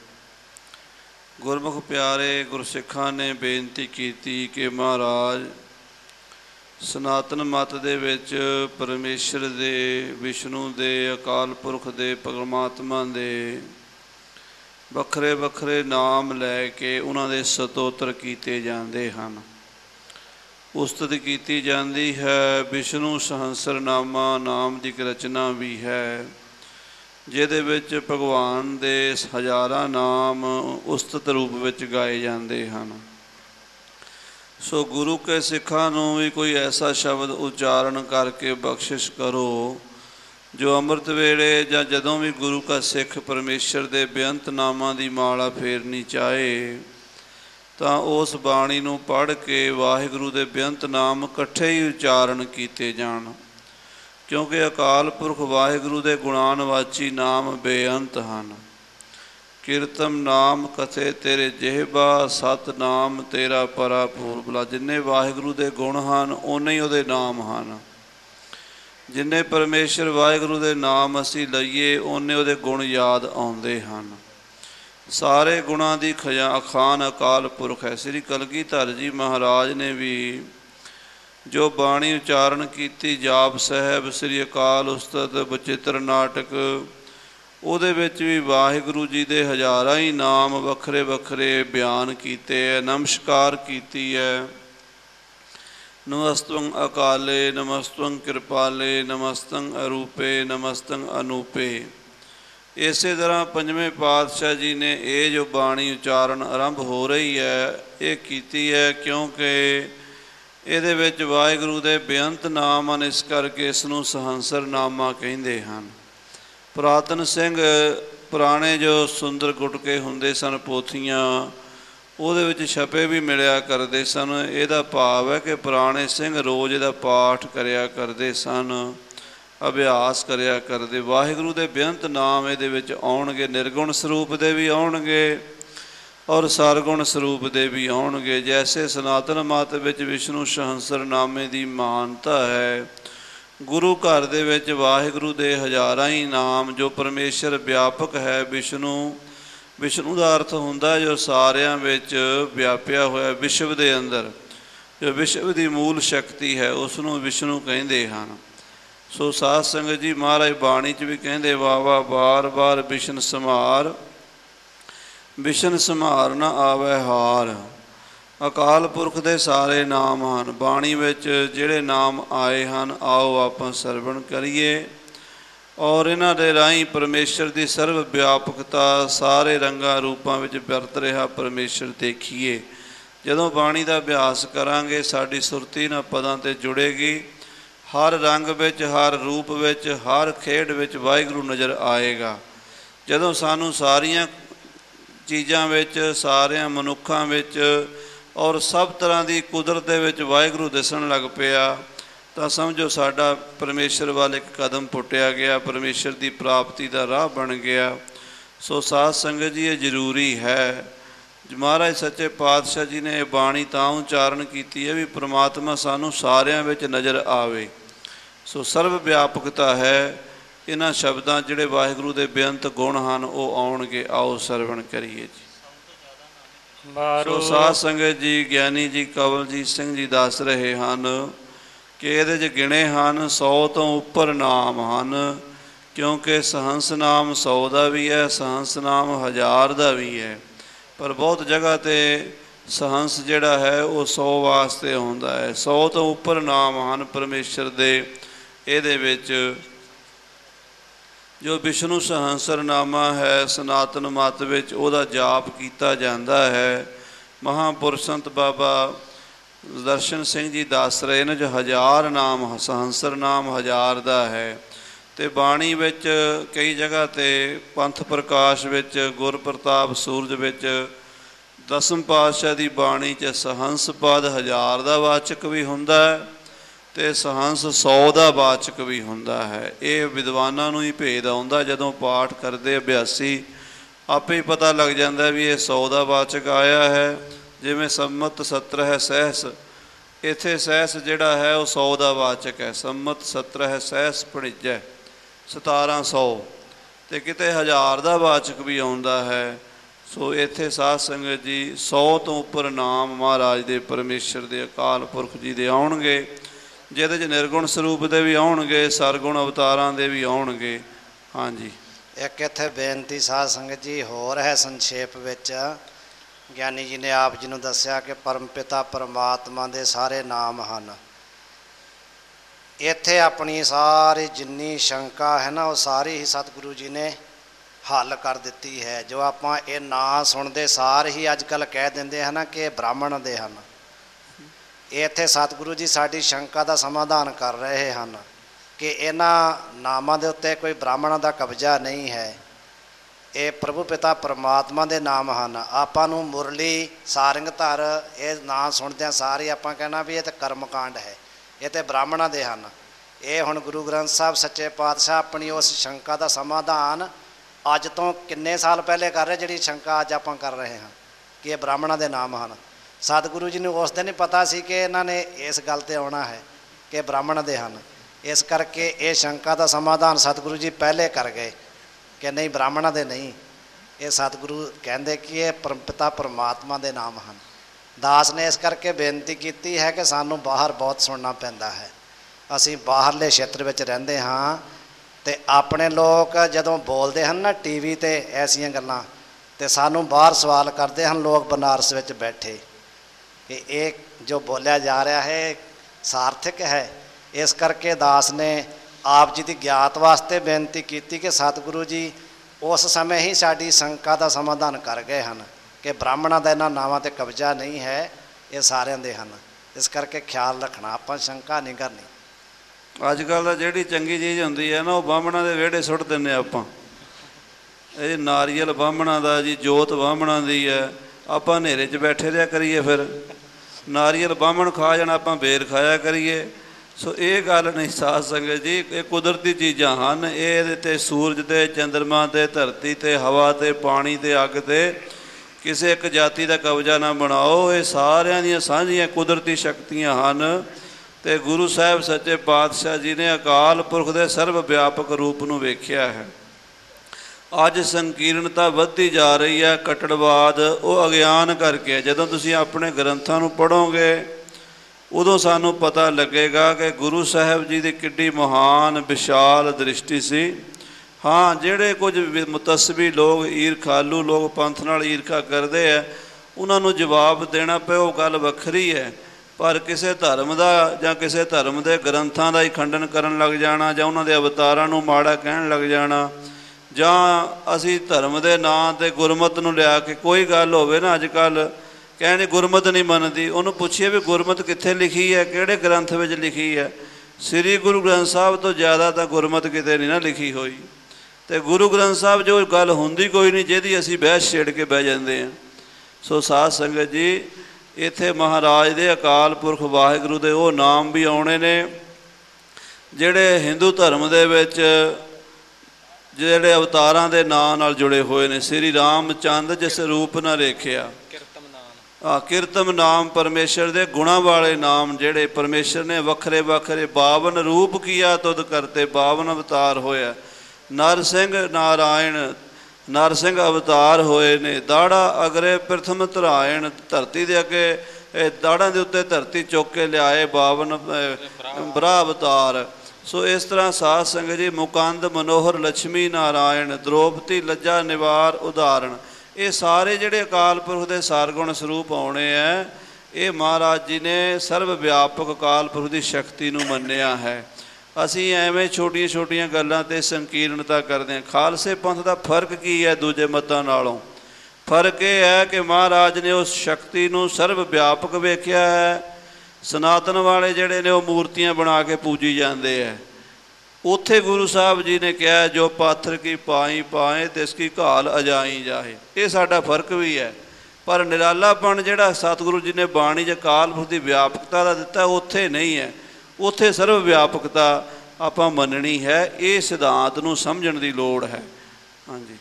ਗੁਰਮੁਖ ਪਿਆਰੇ ਗੁਰਸਿੱਖਾਂ ਨੇ ਬੇਨਤੀ ਕੀਤੀ ਕਿ ਮਹਾਰਾਜ ਸਨਾਤਨ ਮਤ ਦੇ ਵਿੱਚ ਪਰਮੇਸ਼ਰ ਦੇ, ਵਿਸ਼ਨੂੰ ਦੇ, ਅਕਾਲ ਪੁਰਖ ਦੇ, ਪਰਮਾਤਮਾ ਦੇ ਵੱਖਰੇ ਵੱਖਰੇ ਨਾਮ ਲੈ ਕੇ ਉਹਨਾਂ ਦੇ ਸਤੋਤਰ ਕੀਤੇ ਜਾਂਦੇ ਹਨ, ਉਸਤਤ ਕੀਤੀ ਜਾਂਦੀ ਹੈ। ਵਿਸ਼ਨੂੰ ਸਹੰਸਰਨਾਮਾ ਨਾਮ ਦੀ ਇੱਕ ਰਚਨਾ ਵੀ ਹੈ ਜਿਹਦੇ ਵਿੱਚ ਭਗਵਾਨ ਦੇ ਹਜ਼ਾਰਾਂ ਨਾਮ ਉਸਤਤ ਰੂਪ ਵਿੱਚ ਗਾਏ ਜਾਂਦੇ ਹਨ। ਸੋ ਗੁਰੂ ਕੇ ਸਿੱਖਾਂ ਨੂੰ ਵੀ ਕੋਈ ਐਸਾ ਸ਼ਬਦ ਉਚਾਰਨ ਕਰਕੇ ਬਖਸ਼ਿਸ਼ ਕਰੋ ਜੋ ਅੰਮ੍ਰਿਤ ਵੇਲੇ ਜਾਂ ਜਦੋਂ ਵੀ ਗੁਰੂ ਕਾ ਸਿੱਖ ਪਰਮੇਸ਼ਰ ਦੇ ਬੇਅੰਤ ਨਾਮਾਂ ਦੀ ਮਾਲਾ ਫੇਰਨੀ ਚਾਹੇ ਤਾਂ ਉਸ ਬਾਣੀ ਨੂੰ ਪੜ੍ਹ ਕੇ ਵਾਹਿਗੁਰੂ ਦੇ ਬੇਅੰਤ ਨਾਮ ਇਕੱਠੇ ਹੀ ਉਚਾਰਨ ਕੀਤੇ ਜਾਣ, ਕਿਉਂਕਿ ਅਕਾਲ ਪੁਰਖ ਵਾਹਿਗੁਰੂ ਦੇ ਗੁਣਾਨਵਾਚੀ ਨਾਮ ਬੇਅੰਤ ਹਨ। ਕੀਰਤਮ ਨਾਮ ਕਥੇ ਤੇਰੇ ਜਿਹਬਾ, ਸਤ ਨਾਮ ਤੇਰਾ ਪਰਾ ਪੂਰਬਲਾ। ਜਿੰਨੇ ਵਾਹਿਗੁਰੂ ਦੇ ਗੁਣ ਹਨ ਓਨੇ ਹੀ ਉਹਦੇ ਨਾਮ ਹਨ। ਜਿੰਨੇ ਪਰਮੇਸ਼ਰ ਵਾਹਿਗੁਰੂ ਦੇ ਨਾਮ ਅਸੀਂ ਲਈਏ ਓਨੇ ਉਹਦੇ ਗੁਣ ਯਾਦ ਆਉਂਦੇ ਹਨ। ਸਾਰੇ ਗੁਣਾਂ ਦੀ ਅਖਾਨ ਅਕਾਲ ਪੁਰਖ ਹੈ। ਸ੍ਰੀ ਕਲਗੀਧਰ ਜੀ ਮਹਾਰਾਜ ਨੇ ਵੀ ਜੋ ਬਾਣੀ ਉਚਾਰਨ ਕੀਤੀ ਜਾਪ ਸਾਹਿਬ, ਸ੍ਰੀ ਅਕਾਲ ਉਸਤਤ, ਬਚਿੱਤਰ ਨਾਟਕ, ਉਹਦੇ ਵਿੱਚ ਵੀ ਵਾਹਿਗੁਰੂ ਜੀ ਦੇ ਹਜ਼ਾਰਾਂ ਹੀ ਨਾਮ ਵੱਖਰੇ ਵੱਖਰੇ ਬਿਆਨ ਕੀਤੇ ਹੈ, ਨਮਸਕਾਰ ਕੀਤੀ ਹੈ। ਨਮਸਤੰ ਅਕਾਲੇ, ਨਮਸਤੰ ਕਿਰਪਾਲੇ, ਨਮਸਤੰ ਅਰੂਪੇ, ਨਮਸਤੰ ਅਨੂਪੇ। ਇਸੇ ਤਰ੍ਹਾਂ ਪੰਜਵੇਂ ਪਾਤਸ਼ਾਹ ਜੀ ਨੇ ਇਹ ਜੋ ਬਾਣੀ ਉਚਾਰਨ ਆਰੰਭ ਹੋ ਰਹੀ ਹੈ ਇਹ ਕੀਤੀ ਹੈ ਕਿਉਂਕਿ ਇਹਦੇ ਵਿੱਚ ਵਾਹਿਗੁਰੂ ਦੇ ਬੇਅੰਤ ਨਾਮ ਹਨ, ਇਸ ਕਰਕੇ ਇਸ ਨੂੰ ਸਹੰਸਰਨਾਮਾ ਕਹਿੰਦੇ ਹਨ। ਪੁਰਾਤਨ ਸਿੰਘ ਪੁਰਾਣੇ ਜੋ ਸੁੰਦਰ ਗੁਟਕੇ ਹੁੰਦੇ ਸਨ, ਪੋਥੀਆਂ, ਉਹਦੇ ਵਿੱਚ ਛਪੇ ਵੀ ਮਿਲਿਆ ਕਰਦੇ ਸਨ। ਇਹਦਾ ਭਾਵ ਹੈ ਕਿ ਪੁਰਾਣੇ ਸਿੰਘ ਰੋਜ਼ ਇਹਦਾ ਪਾਠ ਕਰਿਆ ਕਰਦੇ ਸਨ। ਅਭਿਆਸ ਕਰਿਆ ਕਰਦੇ। ਵਾਹਿਗੁਰੂ ਦੇ ਬੇਅੰਤ ਨਾਮ ਇਹਦੇ ਵਿੱਚ ਆਉਣਗੇ, ਨਿਰਗੁਣ ਸਰੂਪ ਦੇ ਵੀ ਆਉਣਗੇ ਔਰ ਸਰਗੁਣ ਸਰੂਪ ਦੇ ਵੀ ਆਉਣਗੇ। ਜੈਸੇ ਸਨਾਤਨ ਮਤ ਵਿੱਚ ਵਿਸ਼ਨੂੰ ਸਹੰਸਰ ਨਾਮੇ ਦੀ ਮਾਨਤਾ ਹੈ, ਗੁਰੂ ਘਰ ਦੇ ਵਿੱਚ ਵਾਹਿਗੁਰੂ ਦੇ ਹਜ਼ਾਰਾਂ ਹੀ ਨਾਮ, ਜੋ ਪਰਮੇਸ਼ਰ ਵਿਆਪਕ ਹੈ। ਵਿਸ਼ਨੂੰ ਦਾ ਅਰਥ ਹੁੰਦਾ ਜੋ ਸਾਰਿਆਂ ਵਿੱਚ ਵਿਆਪਿਆ ਹੋਇਆ, ਵਿਸ਼ਵ ਦੇ ਅੰਦਰ ਜੋ ਵਿਸ਼ਵ ਦੀ ਮੂਲ ਸ਼ਕਤੀ ਹੈ, ਉਸ ਨੂੰ ਵਿਸ਼ਨੂੰ ਕਹਿੰਦੇ ਹਨ। ਸੋ ਸਾਧ ਸੰਗਤ ਜੀ, ਮਹਾਰਾਜ ਬਾਣੀ 'ਚ ਵੀ ਕਹਿੰਦੇ, ਵਾਵਾ ਬਾਰ ਬਾਰ ਬਿਸ਼ਨ ਸਮਾਰ, ਬਿਸ਼ਨ ਸਮਾਰ ਨਾ ਆਵੈ ਹਾਰ। ਅਕਾਲ ਪੁਰਖ ਦੇ ਸਾਰੇ ਨਾਮ ਹਨ। ਬਾਣੀ ਵਿੱਚ ਜਿਹੜੇ ਨਾਮ ਆਏ ਹਨ, ਆਓ ਆਪਾਂ ਸਰਵਣ ਕਰੀਏ ਔਰ ਇਹਨਾਂ ਦੇ ਰਾਹੀਂ ਪਰਮੇਸ਼ਰ ਦੀ ਸਰਵ ਵਿਆਪਕਤਾ ਸਾਰੇ ਰੰਗਾਂ ਰੂਪਾਂ ਵਿੱਚ ਵਰਤ ਰਿਹਾ ਪਰਮੇਸ਼ਰ ਦੇਖੀਏ। ਜਦੋਂ ਬਾਣੀ ਦਾ ਅਭਿਆਸ ਕਰਾਂਗੇ, ਸਾਡੀ ਸੁਰਤੀ ਇਹਨਾਂ ਪਦਾਂ 'ਤੇ ਜੁੜੇਗੀ। ਹਰ ਰੰਗ ਵਿੱਚ, ਹਰ ਰੂਪ ਵਿੱਚ, ਹਰ ਖੇਡ ਵਿੱਚ ਵਾਹਿਗੁਰੂ ਨਜ਼ਰ ਆਏਗਾ। ਜਦੋਂ ਸਾਨੂੰ ਸਾਰੀਆਂ ਚੀਜ਼ਾਂ ਵਿੱਚ, ਸਾਰਿਆਂ ਮਨੁੱਖਾਂ ਵਿੱਚ ਔਰ ਸਭ ਤਰ੍ਹਾਂ ਦੀ ਕੁਦਰਤ ਦੇ ਵਿੱਚ ਵਾਹਿਗੁਰੂ ਦਿਸਣ ਲੱਗ ਪਿਆ, ਤਾਂ ਸਮਝੋ ਸਾਡਾ ਪਰਮੇਸ਼ਰ ਵੱਲ ਇੱਕ ਕਦਮ ਪੁੱਟਿਆ ਗਿਆ, ਪਰਮੇਸ਼ਰ ਦੀ ਪ੍ਰਾਪਤੀ ਦਾ ਰਾਹ ਬਣ ਗਿਆ। ਸੋ ਸਾਧ ਸੰਗਤ ਜੀ, ਇਹ ਜ਼ਰੂਰੀ ਹੈ। ਮਹਾਰਾਜ ਸੱਚੇ ਪਾਤਸ਼ਾਹ ਜੀ ਨੇ ਇਹ ਬਾਣੀ ਤਾਂ ਉਚਾਰਨ ਕੀਤੀ ਹੈ ਵੀ ਪ੍ਰਮਾਤਮਾ ਸਾਨੂੰ ਸਾਰਿਆਂ ਵਿੱਚ ਨਜ਼ਰ ਆਵੇ। ਸੋ ਸਰਵ ਵਿਆਪਕਤਾ ਹੈ ਇਹਨਾਂ ਸ਼ਬਦਾਂ, ਜਿਹੜੇ ਵਾਹਿਗੁਰੂ ਦੇ ਬੇਅੰਤ ਗੁਣ ਹਨ ਉਹ ਆਉਣਗੇ। ਆਓ ਸਰਵਣ ਕਰੀਏ ਜੀ। ਸੋ ਸਾਧ ਸੰਗਤ ਜੀ, ਗਿਆਨੀ ਜੀ ਕਵਲਜੀਤ ਸਿੰਘ ਜੀ ਦੱਸ ਰਹੇ ਹਨ ਕਿ ਇਹਦੇ 'ਚ ਗਿਣੇ ਹਨ 100 ਤੋਂ ਉੱਪਰ ਨਾਮ ਹਨ, ਕਿਉਂਕਿ ਸਹੰਸ ਨਾਮ 100 ਦਾ ਵੀ ਹੈ, ਸਹੰਸ ਨਾਮ 1000 ਦਾ ਵੀ ਹੈ। ਪਰ ਬਹੁਤ ਜਗ੍ਹਾ 'ਤੇ ਸਹੰਸ ਜਿਹੜਾ ਹੈ ਉਹ 100 ਵਾਸਤੇ ਹੁੰਦਾ ਹੈ। 100 ਤੋਂ ਉੱਪਰ ਨਾਮ ਹਨ ਪਰਮੇਸ਼ਰ ਦੇ। ਇਹਦੇ ਵਿੱਚ ਜੋ ਵਿਸ਼ਨੂੰ ਸਹੰਸਰ ਨਾਮਾ ਹੈ, ਸਨਾਤਨ ਮਤ ਵਿੱਚ ਉਹਦਾ ਜਾਪ ਕੀਤਾ ਜਾਂਦਾ ਹੈ। ਮਹਾਂਪੁਰਸ਼ ਸੰਤ ਬਾਬਾ ਦਰਸ਼ਨ ਸਿੰਘ ਜੀ ਦੱਸ ਰਹੇ ਨੇ ਜੋ 1000 ਨਾਮ, ਸਹੰਸਰ ਨਾਮ 1000 ਦਾ ਹੈ। ਅਤੇ ਬਾਣੀ ਵਿੱਚ ਕਈ ਜਗ੍ਹਾ 'ਤੇ ਪੰਥ ਪ੍ਰਕਾਸ਼ ਵਿੱਚ, ਗੁਰ ਪ੍ਰਤਾਪ ਸੂਰਜ ਵਿੱਚ, ਦਸਮ ਪਾਤਸ਼ਾਹ ਦੀ ਬਾਣੀ 'ਚ ਸਹੰਸ ਪਦ 1000 ਦਾ ਵਾਚਕ ਵੀ ਹੁੰਦਾ ਹੈ ਅਤੇ ਸਹੰਸ 100 ਦਾ ਵਾਚਕ ਵੀ ਹੁੰਦਾ ਹੈ। ਇਹ ਵਿਦਵਾਨਾਂ ਨੂੰ ਹੀ ਭੇਦ ਆਉਂਦਾ। ਜਦੋਂ ਪਾਠ ਕਰਦੇ ਅਭਿਆਸੀ, ਆਪੇ ਹੀ ਪਤਾ ਲੱਗ ਜਾਂਦਾ ਵੀ ਇਹ 100 ਦਾ ਵਾਚਕ ਆਇਆ ਹੈ। ਜਿਵੇਂ ਸੰਮਤ 17 ਹੈ ਸਹਿਸ, ਇੱਥੇ ਸਹਿਸ ਜਿਹੜਾ ਹੈ ਉਹ 100 ਦਾ ਵਾਚਕ ਹੈ। ਸੰਮਤ 17 ਹੈ ਸਹਿਸ ਭਣਿਜੈ 1700, ਅਤੇ ਕਿਤੇ 1000 ਦਾ ਵਾਚਕ ਵੀ ਆਉਂਦਾ ਹੈ। ਸੋ ਇੱਥੇ ਸਾਧ ਸੰਗਤ ਜੀ 100 ਤੋਂ ਉੱਪਰ ਨਾਮ ਮਹਾਰਾਜ ਦੇ, ਪਰਮੇਸ਼ਰ ਦੇ, ਅਕਾਲ ਪੁਰਖ ਜੀ ਦੇ ਆਉਣਗੇ, ਜਿਹਦੇ 'ਚ ਨਿਰਗੁਣ ਸਰੂਪ ਦੇ ਵੀ ਆਉਣਗੇ, ਸਰਗੁਣ ਅਵਤਾਰਾਂ ਦੇ ਵੀ ਆਉਣਗੇ। ਹਾਂਜੀ, ਇੱਕ ਇੱਥੇ ਬੇਨਤੀ ਸਾਧ ਸੰਗਤ ਜੀ ਹੋਰ ਹੈ ਸੰਖੇਪ ਵਿੱਚ। ਗਿਆਨੀ ਜੀ ਨੇ ਆਪ ਜੀ ਨੂੰ ਦੱਸਿਆ ਕਿ ਪਰਮ ਪਿਤਾ ਪਰਮਾਤਮਾ ਦੇ ਸਾਰੇ ਨਾਮ ਹਨ। ਇੱਥੇ ਆਪਣੀ ਸਾਰੀ ਜਿੰਨੀ ਸ਼ੰਕਾ ਹੈ ਨਾ, ਉਹ ਸਾਰੀ ਹੀ ਸਤਿਗੁਰੂ ਜੀ ਨੇ ਹੱਲ ਕਰ ਦਿੱਤੀ ਹੈ। ਜੋ ਆਪਾਂ ਇਹ ਨਾਂ ਸੁਣਦੇ ਸਾਰ ਹੀ ਅੱਜ ਕੱਲ੍ਹ ਕਹਿ ਦਿੰਦੇ ਹਨ ਕਿ ਇਹ ਬ੍ਰਾਹਮਣ ਦੇ ਹਨ, ਇੱਥੇ ਸਤਿਗੁਰੂ ਜੀ ਸਾਡੀ ਸ਼ੰਕਾ ਦਾ ਸਮਾਧਾਨ ਕਰ ਰਹੇ ਹਨ ਕਿ ਇਹਨਾਂ ਨਾਮਾਂ ਦੇ ਉੱਤੇ ਕੋਈ ਬ੍ਰਾਹਮਣਾਂ ਦਾ ਕਬਜ਼ਾ ਨਹੀਂ ਹੈ। ਇਹ ਪ੍ਰਭੂ ਪਿਤਾ ਪਰਮਾਤਮਾ ਦੇ ਨਾਮ ਹਨ। ਆਪਾਂ ਨੂੰ ਮੁਰਲੀ, ਸਾਰੰਗ ਧਰ, ਇਹ ਨਾਂ ਸੁਣਦਿਆਂ ਸਾਰੇ ਆਪਾਂ ਕਹਿਣਾ ਵੀ ਇਹ ਤਾਂ ਕਰਮਕਾਂਡ ਹੈ, ਇਹ ਤਾਂ ਬ੍ਰਾਹਮਣਾਂ ਦੇ ਹਨ। ਇਹ ਹੁਣ ਗੁਰੂ ਗ੍ਰੰਥ ਸਾਹਿਬ ਸੱਚੇ ਪਾਤਸ਼ਾਹ ਆਪਣੀ ਉਸ ਸ਼ੰਕਾ ਦਾ ਸਮਾਧਾਨ ਅੱਜ ਤੋਂ ਕਿੰਨੇ ਸਾਲ ਪਹਿਲੇ ਕਰ ਰਹੇ, ਜਿਹੜੀ ਸ਼ੰਕਾ ਅੱਜ ਆਪਾਂ ਕਰ ਰਹੇ ਹਾਂ ਕਿ ਇਹ ਬ੍ਰਾਹਮਣਾਂ ਦੇ ਨਾਮ ਹਨ। ਸਤਿਗੁਰੂ ਜੀ ਨੂੰ ਉਸ ਦਿਨ ਹੀ ਪਤਾ ਸੀ ਕਿ ਇਹਨਾਂ ਨੇ ਇਸ ਗੱਲ 'ਤੇ ਆਉਣਾ ਹੈ ਕਿ ਬ੍ਰਾਹਮਣ ਦੇ ਹਨ। ਇਸ ਕਰਕੇ ਇਹ ਸ਼ੰਕਾ ਦਾ ਸਮਾਧਾਨ ਸਤਿਗੁਰੂ ਜੀ ਪਹਿਲੇ ਕਰ ਗਏ ਕਿ ਨਹੀਂ, ਬ੍ਰਾਹਮਣਾਂ ਦੇ ਨਹੀਂ। ਇਹ ਸਤਿਗੁਰੂ ਕਹਿੰਦੇ ਕਿ ਇਹ ਪਿਤਾ ਪਰਮਾਤਮਾ ਦੇ ਨਾਮ ਹਨ। ਦਾਸ ਨੇ ਇਸ ਕਰਕੇ ਬੇਨਤੀ ਕੀਤੀ ਹੈ ਕਿ ਸਾਨੂੰ ਬਾਹਰ ਬਹੁਤ ਸੁਣਨਾ ਪੈਂਦਾ ਹੈ। ਅਸੀਂ ਬਾਹਰਲੇ ਖੇਤਰ ਵਿੱਚ ਰਹਿੰਦੇ ਹਾਂ ਅਤੇ ਆਪਣੇ ਲੋਕ ਜਦੋਂ ਬੋਲਦੇ ਹਨ ਨਾ TV 'ਤੇ ਐਸੀਆਂ ਗੱਲਾਂ, ਅਤੇ ਸਾਨੂੰ ਬਾਹਰ ਸਵਾਲ ਕਰਦੇ ਹਨ ਲੋਕ ਬਨਾਰਸ ਵਿੱਚ ਬੈਠੇ ਕਿ ਇਹ ਜੋ ਬੋਲਿਆ ਜਾ ਰਿਹਾ ਹੈ ਸਾਰਥਕ ਹੈ। ਇਸ ਕਰਕੇ ਦਾਸ ਨੇ ਆਪ ਜੀ ਦੀ ਗਿਆਤ ਵਾਸਤੇ ਬੇਨਤੀ ਕੀਤੀ ਕਿ ਸਤਿਗੁਰੂ ਜੀ ਉਸ ਸਮੇਂ ਹੀ ਸਾਡੀ ਸ਼ੰਕਾ ਦਾ ਸਮਾਧਾਨ ਕਰ ਗਏ ਹਨ ਕਿ ਬ੍ਰਾਹਮਣਾਂ ਦਾ ਇਹਨਾਂ ਨਾਵਾਂ 'ਤੇ ਕਬਜ਼ਾ ਨਹੀਂ ਹੈ, ਇਹ ਸਾਰਿਆਂ ਦੇ ਹਨ। ਇਸ ਕਰਕੇ ਖਿਆਲ ਰੱਖਣਾ, ਆਪਾਂ ਸ਼ੰਕਾ ਨਹੀਂ ਕਰਨੀ। ਅੱਜ ਕੱਲ੍ਹ ਜਿਹੜੀ ਚੰਗੀ ਚੀਜ਼ ਹੁੰਦੀ ਹੈ ਨਾ, ਉਹ ਬਾਹਮਣਾਂ ਦੇ ਵਿਹੜੇ ਸੁੱਟ ਦਿੰਦੇ ਆਪਾਂ। ਇਹ ਨਾਰੀਅਲ ਬਾਹਮਣਾਂ ਦਾ ਜੀ, ਜੋਤ ਬਾਹਮਣਾਂ ਦੀ ਹੈ, ਆਪਾਂ ਹਨੇਰੇ 'ਚ ਬੈਠੇ ਰਿਹਾ ਕਰੀਏ। ਫਿਰ ਨਾਰੀਅਲ ਬਾਹਮਣ ਖਾ ਜਾਣਾ, ਆਪਾਂ ਬੇਰ ਖਾਇਆ ਕਰੀਏ। ਸੋ ਇਹ ਗੱਲ ਨਹੀਂ ਸਾਧ ਸੰਗਤ ਜੀ, ਇਹ ਕੁਦਰਤੀ ਚੀਜ਼ਾਂ ਹਨ। ਇਹ ਇਹਦੇ 'ਤੇ ਸੂਰਜ 'ਤੇ, ਚੰਦਰਮਾ 'ਤੇ, ਧਰਤੀ 'ਤੇ, ਹਵਾ 'ਤੇ, ਪਾਣੀ 'ਤੇ, ਅੱਗ 'ਤੇ ਕਿਸੇ ਇੱਕ ਜਾਤੀ ਦਾ ਕਬਜ਼ਾ ਨਾ ਬਣਾਓ। ਇਹ ਸਾਰਿਆਂ ਦੀਆਂ ਸਾਂਝੀਆਂ ਕੁਦਰਤੀ ਸ਼ਕਤੀਆਂ ਹਨ। ਅਤੇ ਗੁਰੂ ਸਾਹਿਬ ਸੱਚੇ ਪਾਤਸ਼ਾਹ ਜੀ ਨੇ ਅਕਾਲ ਪੁਰਖ ਦੇ ਸਰਬ ਵਿਆਪਕ ਰੂਪ ਨੂੰ ਵੇਖਿਆ ਹੈ। ਅੱਜ ਸੰਕੀਰਣਤਾ ਵੱਧਦੀ ਜਾ ਰਹੀ ਹੈ, ਕੱਟੜਵਾਦ, ਉਹ ਅਗਿਆਨ ਕਰਕੇ। ਜਦੋਂ ਤੁਸੀਂ ਆਪਣੇ ਗ੍ਰੰਥਾਂ ਨੂੰ ਪੜ੍ਹੋਗੇ ਉਦੋਂ ਸਾਨੂੰ ਪਤਾ ਲੱਗੇਗਾ ਕਿ ਗੁਰੂ ਸਾਹਿਬ ਜੀ ਦੀ ਕਿੱਡੀ ਮਹਾਨ ਵਿਸ਼ਾਲ ਦ੍ਰਿਸ਼ਟੀ ਸੀ। ਹਾਂ, ਜਿਹੜੇ ਕੁਝ ਮੁਤੱਸਬੀ ਲੋਕ, ਈਰਖਾਲੂ ਲੋਕ ਪੰਥ ਨਾਲ ਈਰਖਾ ਕਰਦੇ ਹੈ, ਉਹਨਾਂ ਨੂੰ ਜਵਾਬ ਦੇਣਾ ਪਏ, ਉਹ ਗੱਲ ਵੱਖਰੀ ਹੈ। ਪਰ ਕਿਸੇ ਧਰਮ ਦਾ ਜਾਂ ਕਿਸੇ ਧਰਮ ਦੇ ਗ੍ਰੰਥਾਂ ਦਾ ਹੀ ਖੰਡਨ ਕਰਨ ਲੱਗ ਜਾਣਾ, ਜਾਂ ਉਹਨਾਂ ਦੇ ਅਵਤਾਰਾਂ ਨੂੰ ਮਾੜਾ ਕਹਿਣ ਲੱਗ ਜਾਣਾ, ਜਾਂ ਅਸੀਂ ਧਰਮ ਦੇ ਨਾਂ 'ਤੇ ਗੁਰਮਤਿ ਨੂੰ ਲਿਆ ਕੇ ਕੋਈ ਗੱਲ ਹੋਵੇ ਨਾ, ਅੱਜ ਕੱਲ੍ਹ ਕਹਿਣੀ ਗੁਰਮਤਿ ਨਹੀਂ ਮੰਨਦੀ। ਉਹਨੂੰ ਪੁੱਛੀਏ ਵੀ ਗੁਰਮਤਿ ਕਿੱਥੇ ਲਿਖੀ ਹੈ, ਕਿਹੜੇ ਗ੍ਰੰਥ ਵਿੱਚ ਲਿਖੀ ਹੈ? ਸ੍ਰੀ ਗੁਰੂ ਗ੍ਰੰਥ ਸਾਹਿਬ ਤੋਂ ਜ਼ਿਆਦਾ ਤਾਂ ਗੁਰਮਤਿ ਕਿਤੇ ਨਹੀਂ ਨਾ ਲਿਖੀ ਹੋਈ। ਅਤੇ ਗੁਰੂ ਗ੍ਰੰਥ ਸਾਹਿਬ ਜੋ ਗੱਲ ਹੁੰਦੀ ਕੋਈ ਨਹੀਂ, ਜਿਹਦੀ ਅਸੀਂ ਬਹਿਸ ਛੇੜ ਕੇ ਬਹਿ ਜਾਂਦੇ ਹਾਂ। ਸੋ ਸਾਧ ਸੰਗਤ ਜੀ, ਇੱਥੇ ਮਹਾਰਾਜ ਦੇ ਅਕਾਲ ਪੁਰਖ ਵਾਹਿਗੁਰੂ ਦੇ ਉਹ ਨਾਮ ਵੀ ਆਉਣੇ ਨੇ ਜਿਹੜੇ ਹਿੰਦੂ ਧਰਮ ਦੇ ਵਿੱਚ ਜਿਹੜੇ ਅਵਤਾਰਾਂ ਦੇ ਨਾਂ ਨਾਲ ਜੁੜੇ ਹੋਏ ਨੇ। ਸ੍ਰੀ ਰਾਮ ਚੰਦ ਜਿਸ ਰੂਪ ਨਾ ਰੇਖਿਆ, ਕੀਰਤਮ ਨਾਮ ਪਰਮੇਸ਼ਰ ਦੇ ਗੁਣਾਂ ਵਾਲੇ ਨਾਮ, ਜਿਹੜੇ ਪਰਮੇਸ਼ਰ ਨੇ ਵੱਖਰੇ ਵੱਖਰੇ 52 ਰੂਪ ਕੀਆ ਤੁਧ ਕਰਤੇ, 52 ਅਵਤਾਰ ਹੋਇਆ। ਨਰ ਸਿੰਘ ਨਾਰਾਇਣ, ਨਰਸਿੰਘ ਅਵਤਾਰ ਹੋਏ ਨੇ। ਦਾੜਾ ਅਗਰੇ ਪ੍ਰਥਮ ਧਰਾਇਣ, ਧਰਤੀ ਦੇ ਅੱਗੇ ਦਾੜਾਂ ਦੇ ਉੱਤੇ ਧਰਤੀ ਚੁੱਕ ਕੇ ਲਿਆਏ 52 ਬਰਾ ਅਵਤਾਰ। ਸੋ ਇਸ ਤਰ੍ਹਾਂ ਸਾਧ ਸੰਗਤ ਜੀ, ਮੁਕੰਦ ਮਨੋਹਰ ਲక్ష్ਮੀ ਨਾਰਾਇਣ, ਦ੍ਰੋਪਦੀ ਲੱਜਾ ਨਿਵਾਰ ਉਦਾਹਰਣ, ਇਹ ਸਾਰੇ ਜਿਹੜੇ ਅਕਾਲ ਪੁਰਖ ਦੇ ਸਰਗੁਣ ਸਰੂਪ ਆਉਣੇ ਹੈ, ਇਹ ਮਹਾਰਾਜ ਜੀ ਨੇ ਸਰਵ ਵਿਆਪਕ ਅਕਾਲ ਪੁਰਖ ਦੀ ਸ਼ਕਤੀ ਨੂੰ ਮੰਨਿਆ ਹੈ। ਅਸੀਂ ਐਵੇਂ ਛੋਟੀਆਂ ਛੋਟੀਆਂ ਗੱਲਾਂ 'ਤੇ ਸੰਕੀਰਣਤਾ ਕਰਦੇ ਹਾਂ। ਖਾਲਸੇ ਪੰਥ ਦਾ ਫਰਕ ਕੀ ਹੈ ਦੂਜੇ ਮਤਾਂ ਨਾਲੋਂ? ਫਰਕ ਇਹ ਹੈ ਕਿ ਮਹਾਰਾਜ ਨੇ ਉਸ ਸ਼ਕਤੀ ਨੂੰ ਸਰਵ ਵਿਆਪਕ ਵੇਖਿਆ ਹੈ। ਸਨਾਤਨ ਵਾਲੇ ਜਿਹੜੇ ਨੇ ਉਹ ਮੂਰਤੀਆਂ ਬਣਾ ਕੇ ਪੂਜੀ ਜਾਂਦੇ ਹੈ। ਉੱਥੇ ਗੁਰੂ ਸਾਹਿਬ ਜੀ ਨੇ ਕਿਹਾ ਜੋ ਪਾਥਰ ਕੀ ਪਾਈ ਪਾਏ ਤਿਸ ਕੀ ਘਾਲ ਅਜਾਈ ਜਾਏ। ਇਹ ਸਾਡਾ ਫਰਕ ਵੀ ਹੈ। ਪਰ ਨਿਰਾਲਾਪਣ ਜਿਹੜਾ ਸਤਿਗੁਰੂ ਜੀ ਨੇ ਬਾਣੀ 'ਚ ਅਕਾਲ ਪੁਰਖ ਦੀ ਵਿਆਪਕਤਾ ਦਾ ਦਿੱਤਾ, ਉੱਥੇ ਨਹੀਂ ਹੈ। ਉੱਥੇ ਸਰਵ ਵਿਆਪਕਤਾ ਆਪਾਂ ਮੰਨਣੀ ਹੈ। ਇਹ ਸਿਧਾਂਤ ਨੂੰ ਸਮਝਣ ਦੀ ਲੋੜ ਹੈ। ਹਾਂਜੀ।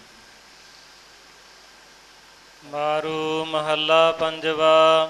ਮਾਰੂ ਮਹੱਲਾ ਪੰਜਵਾ।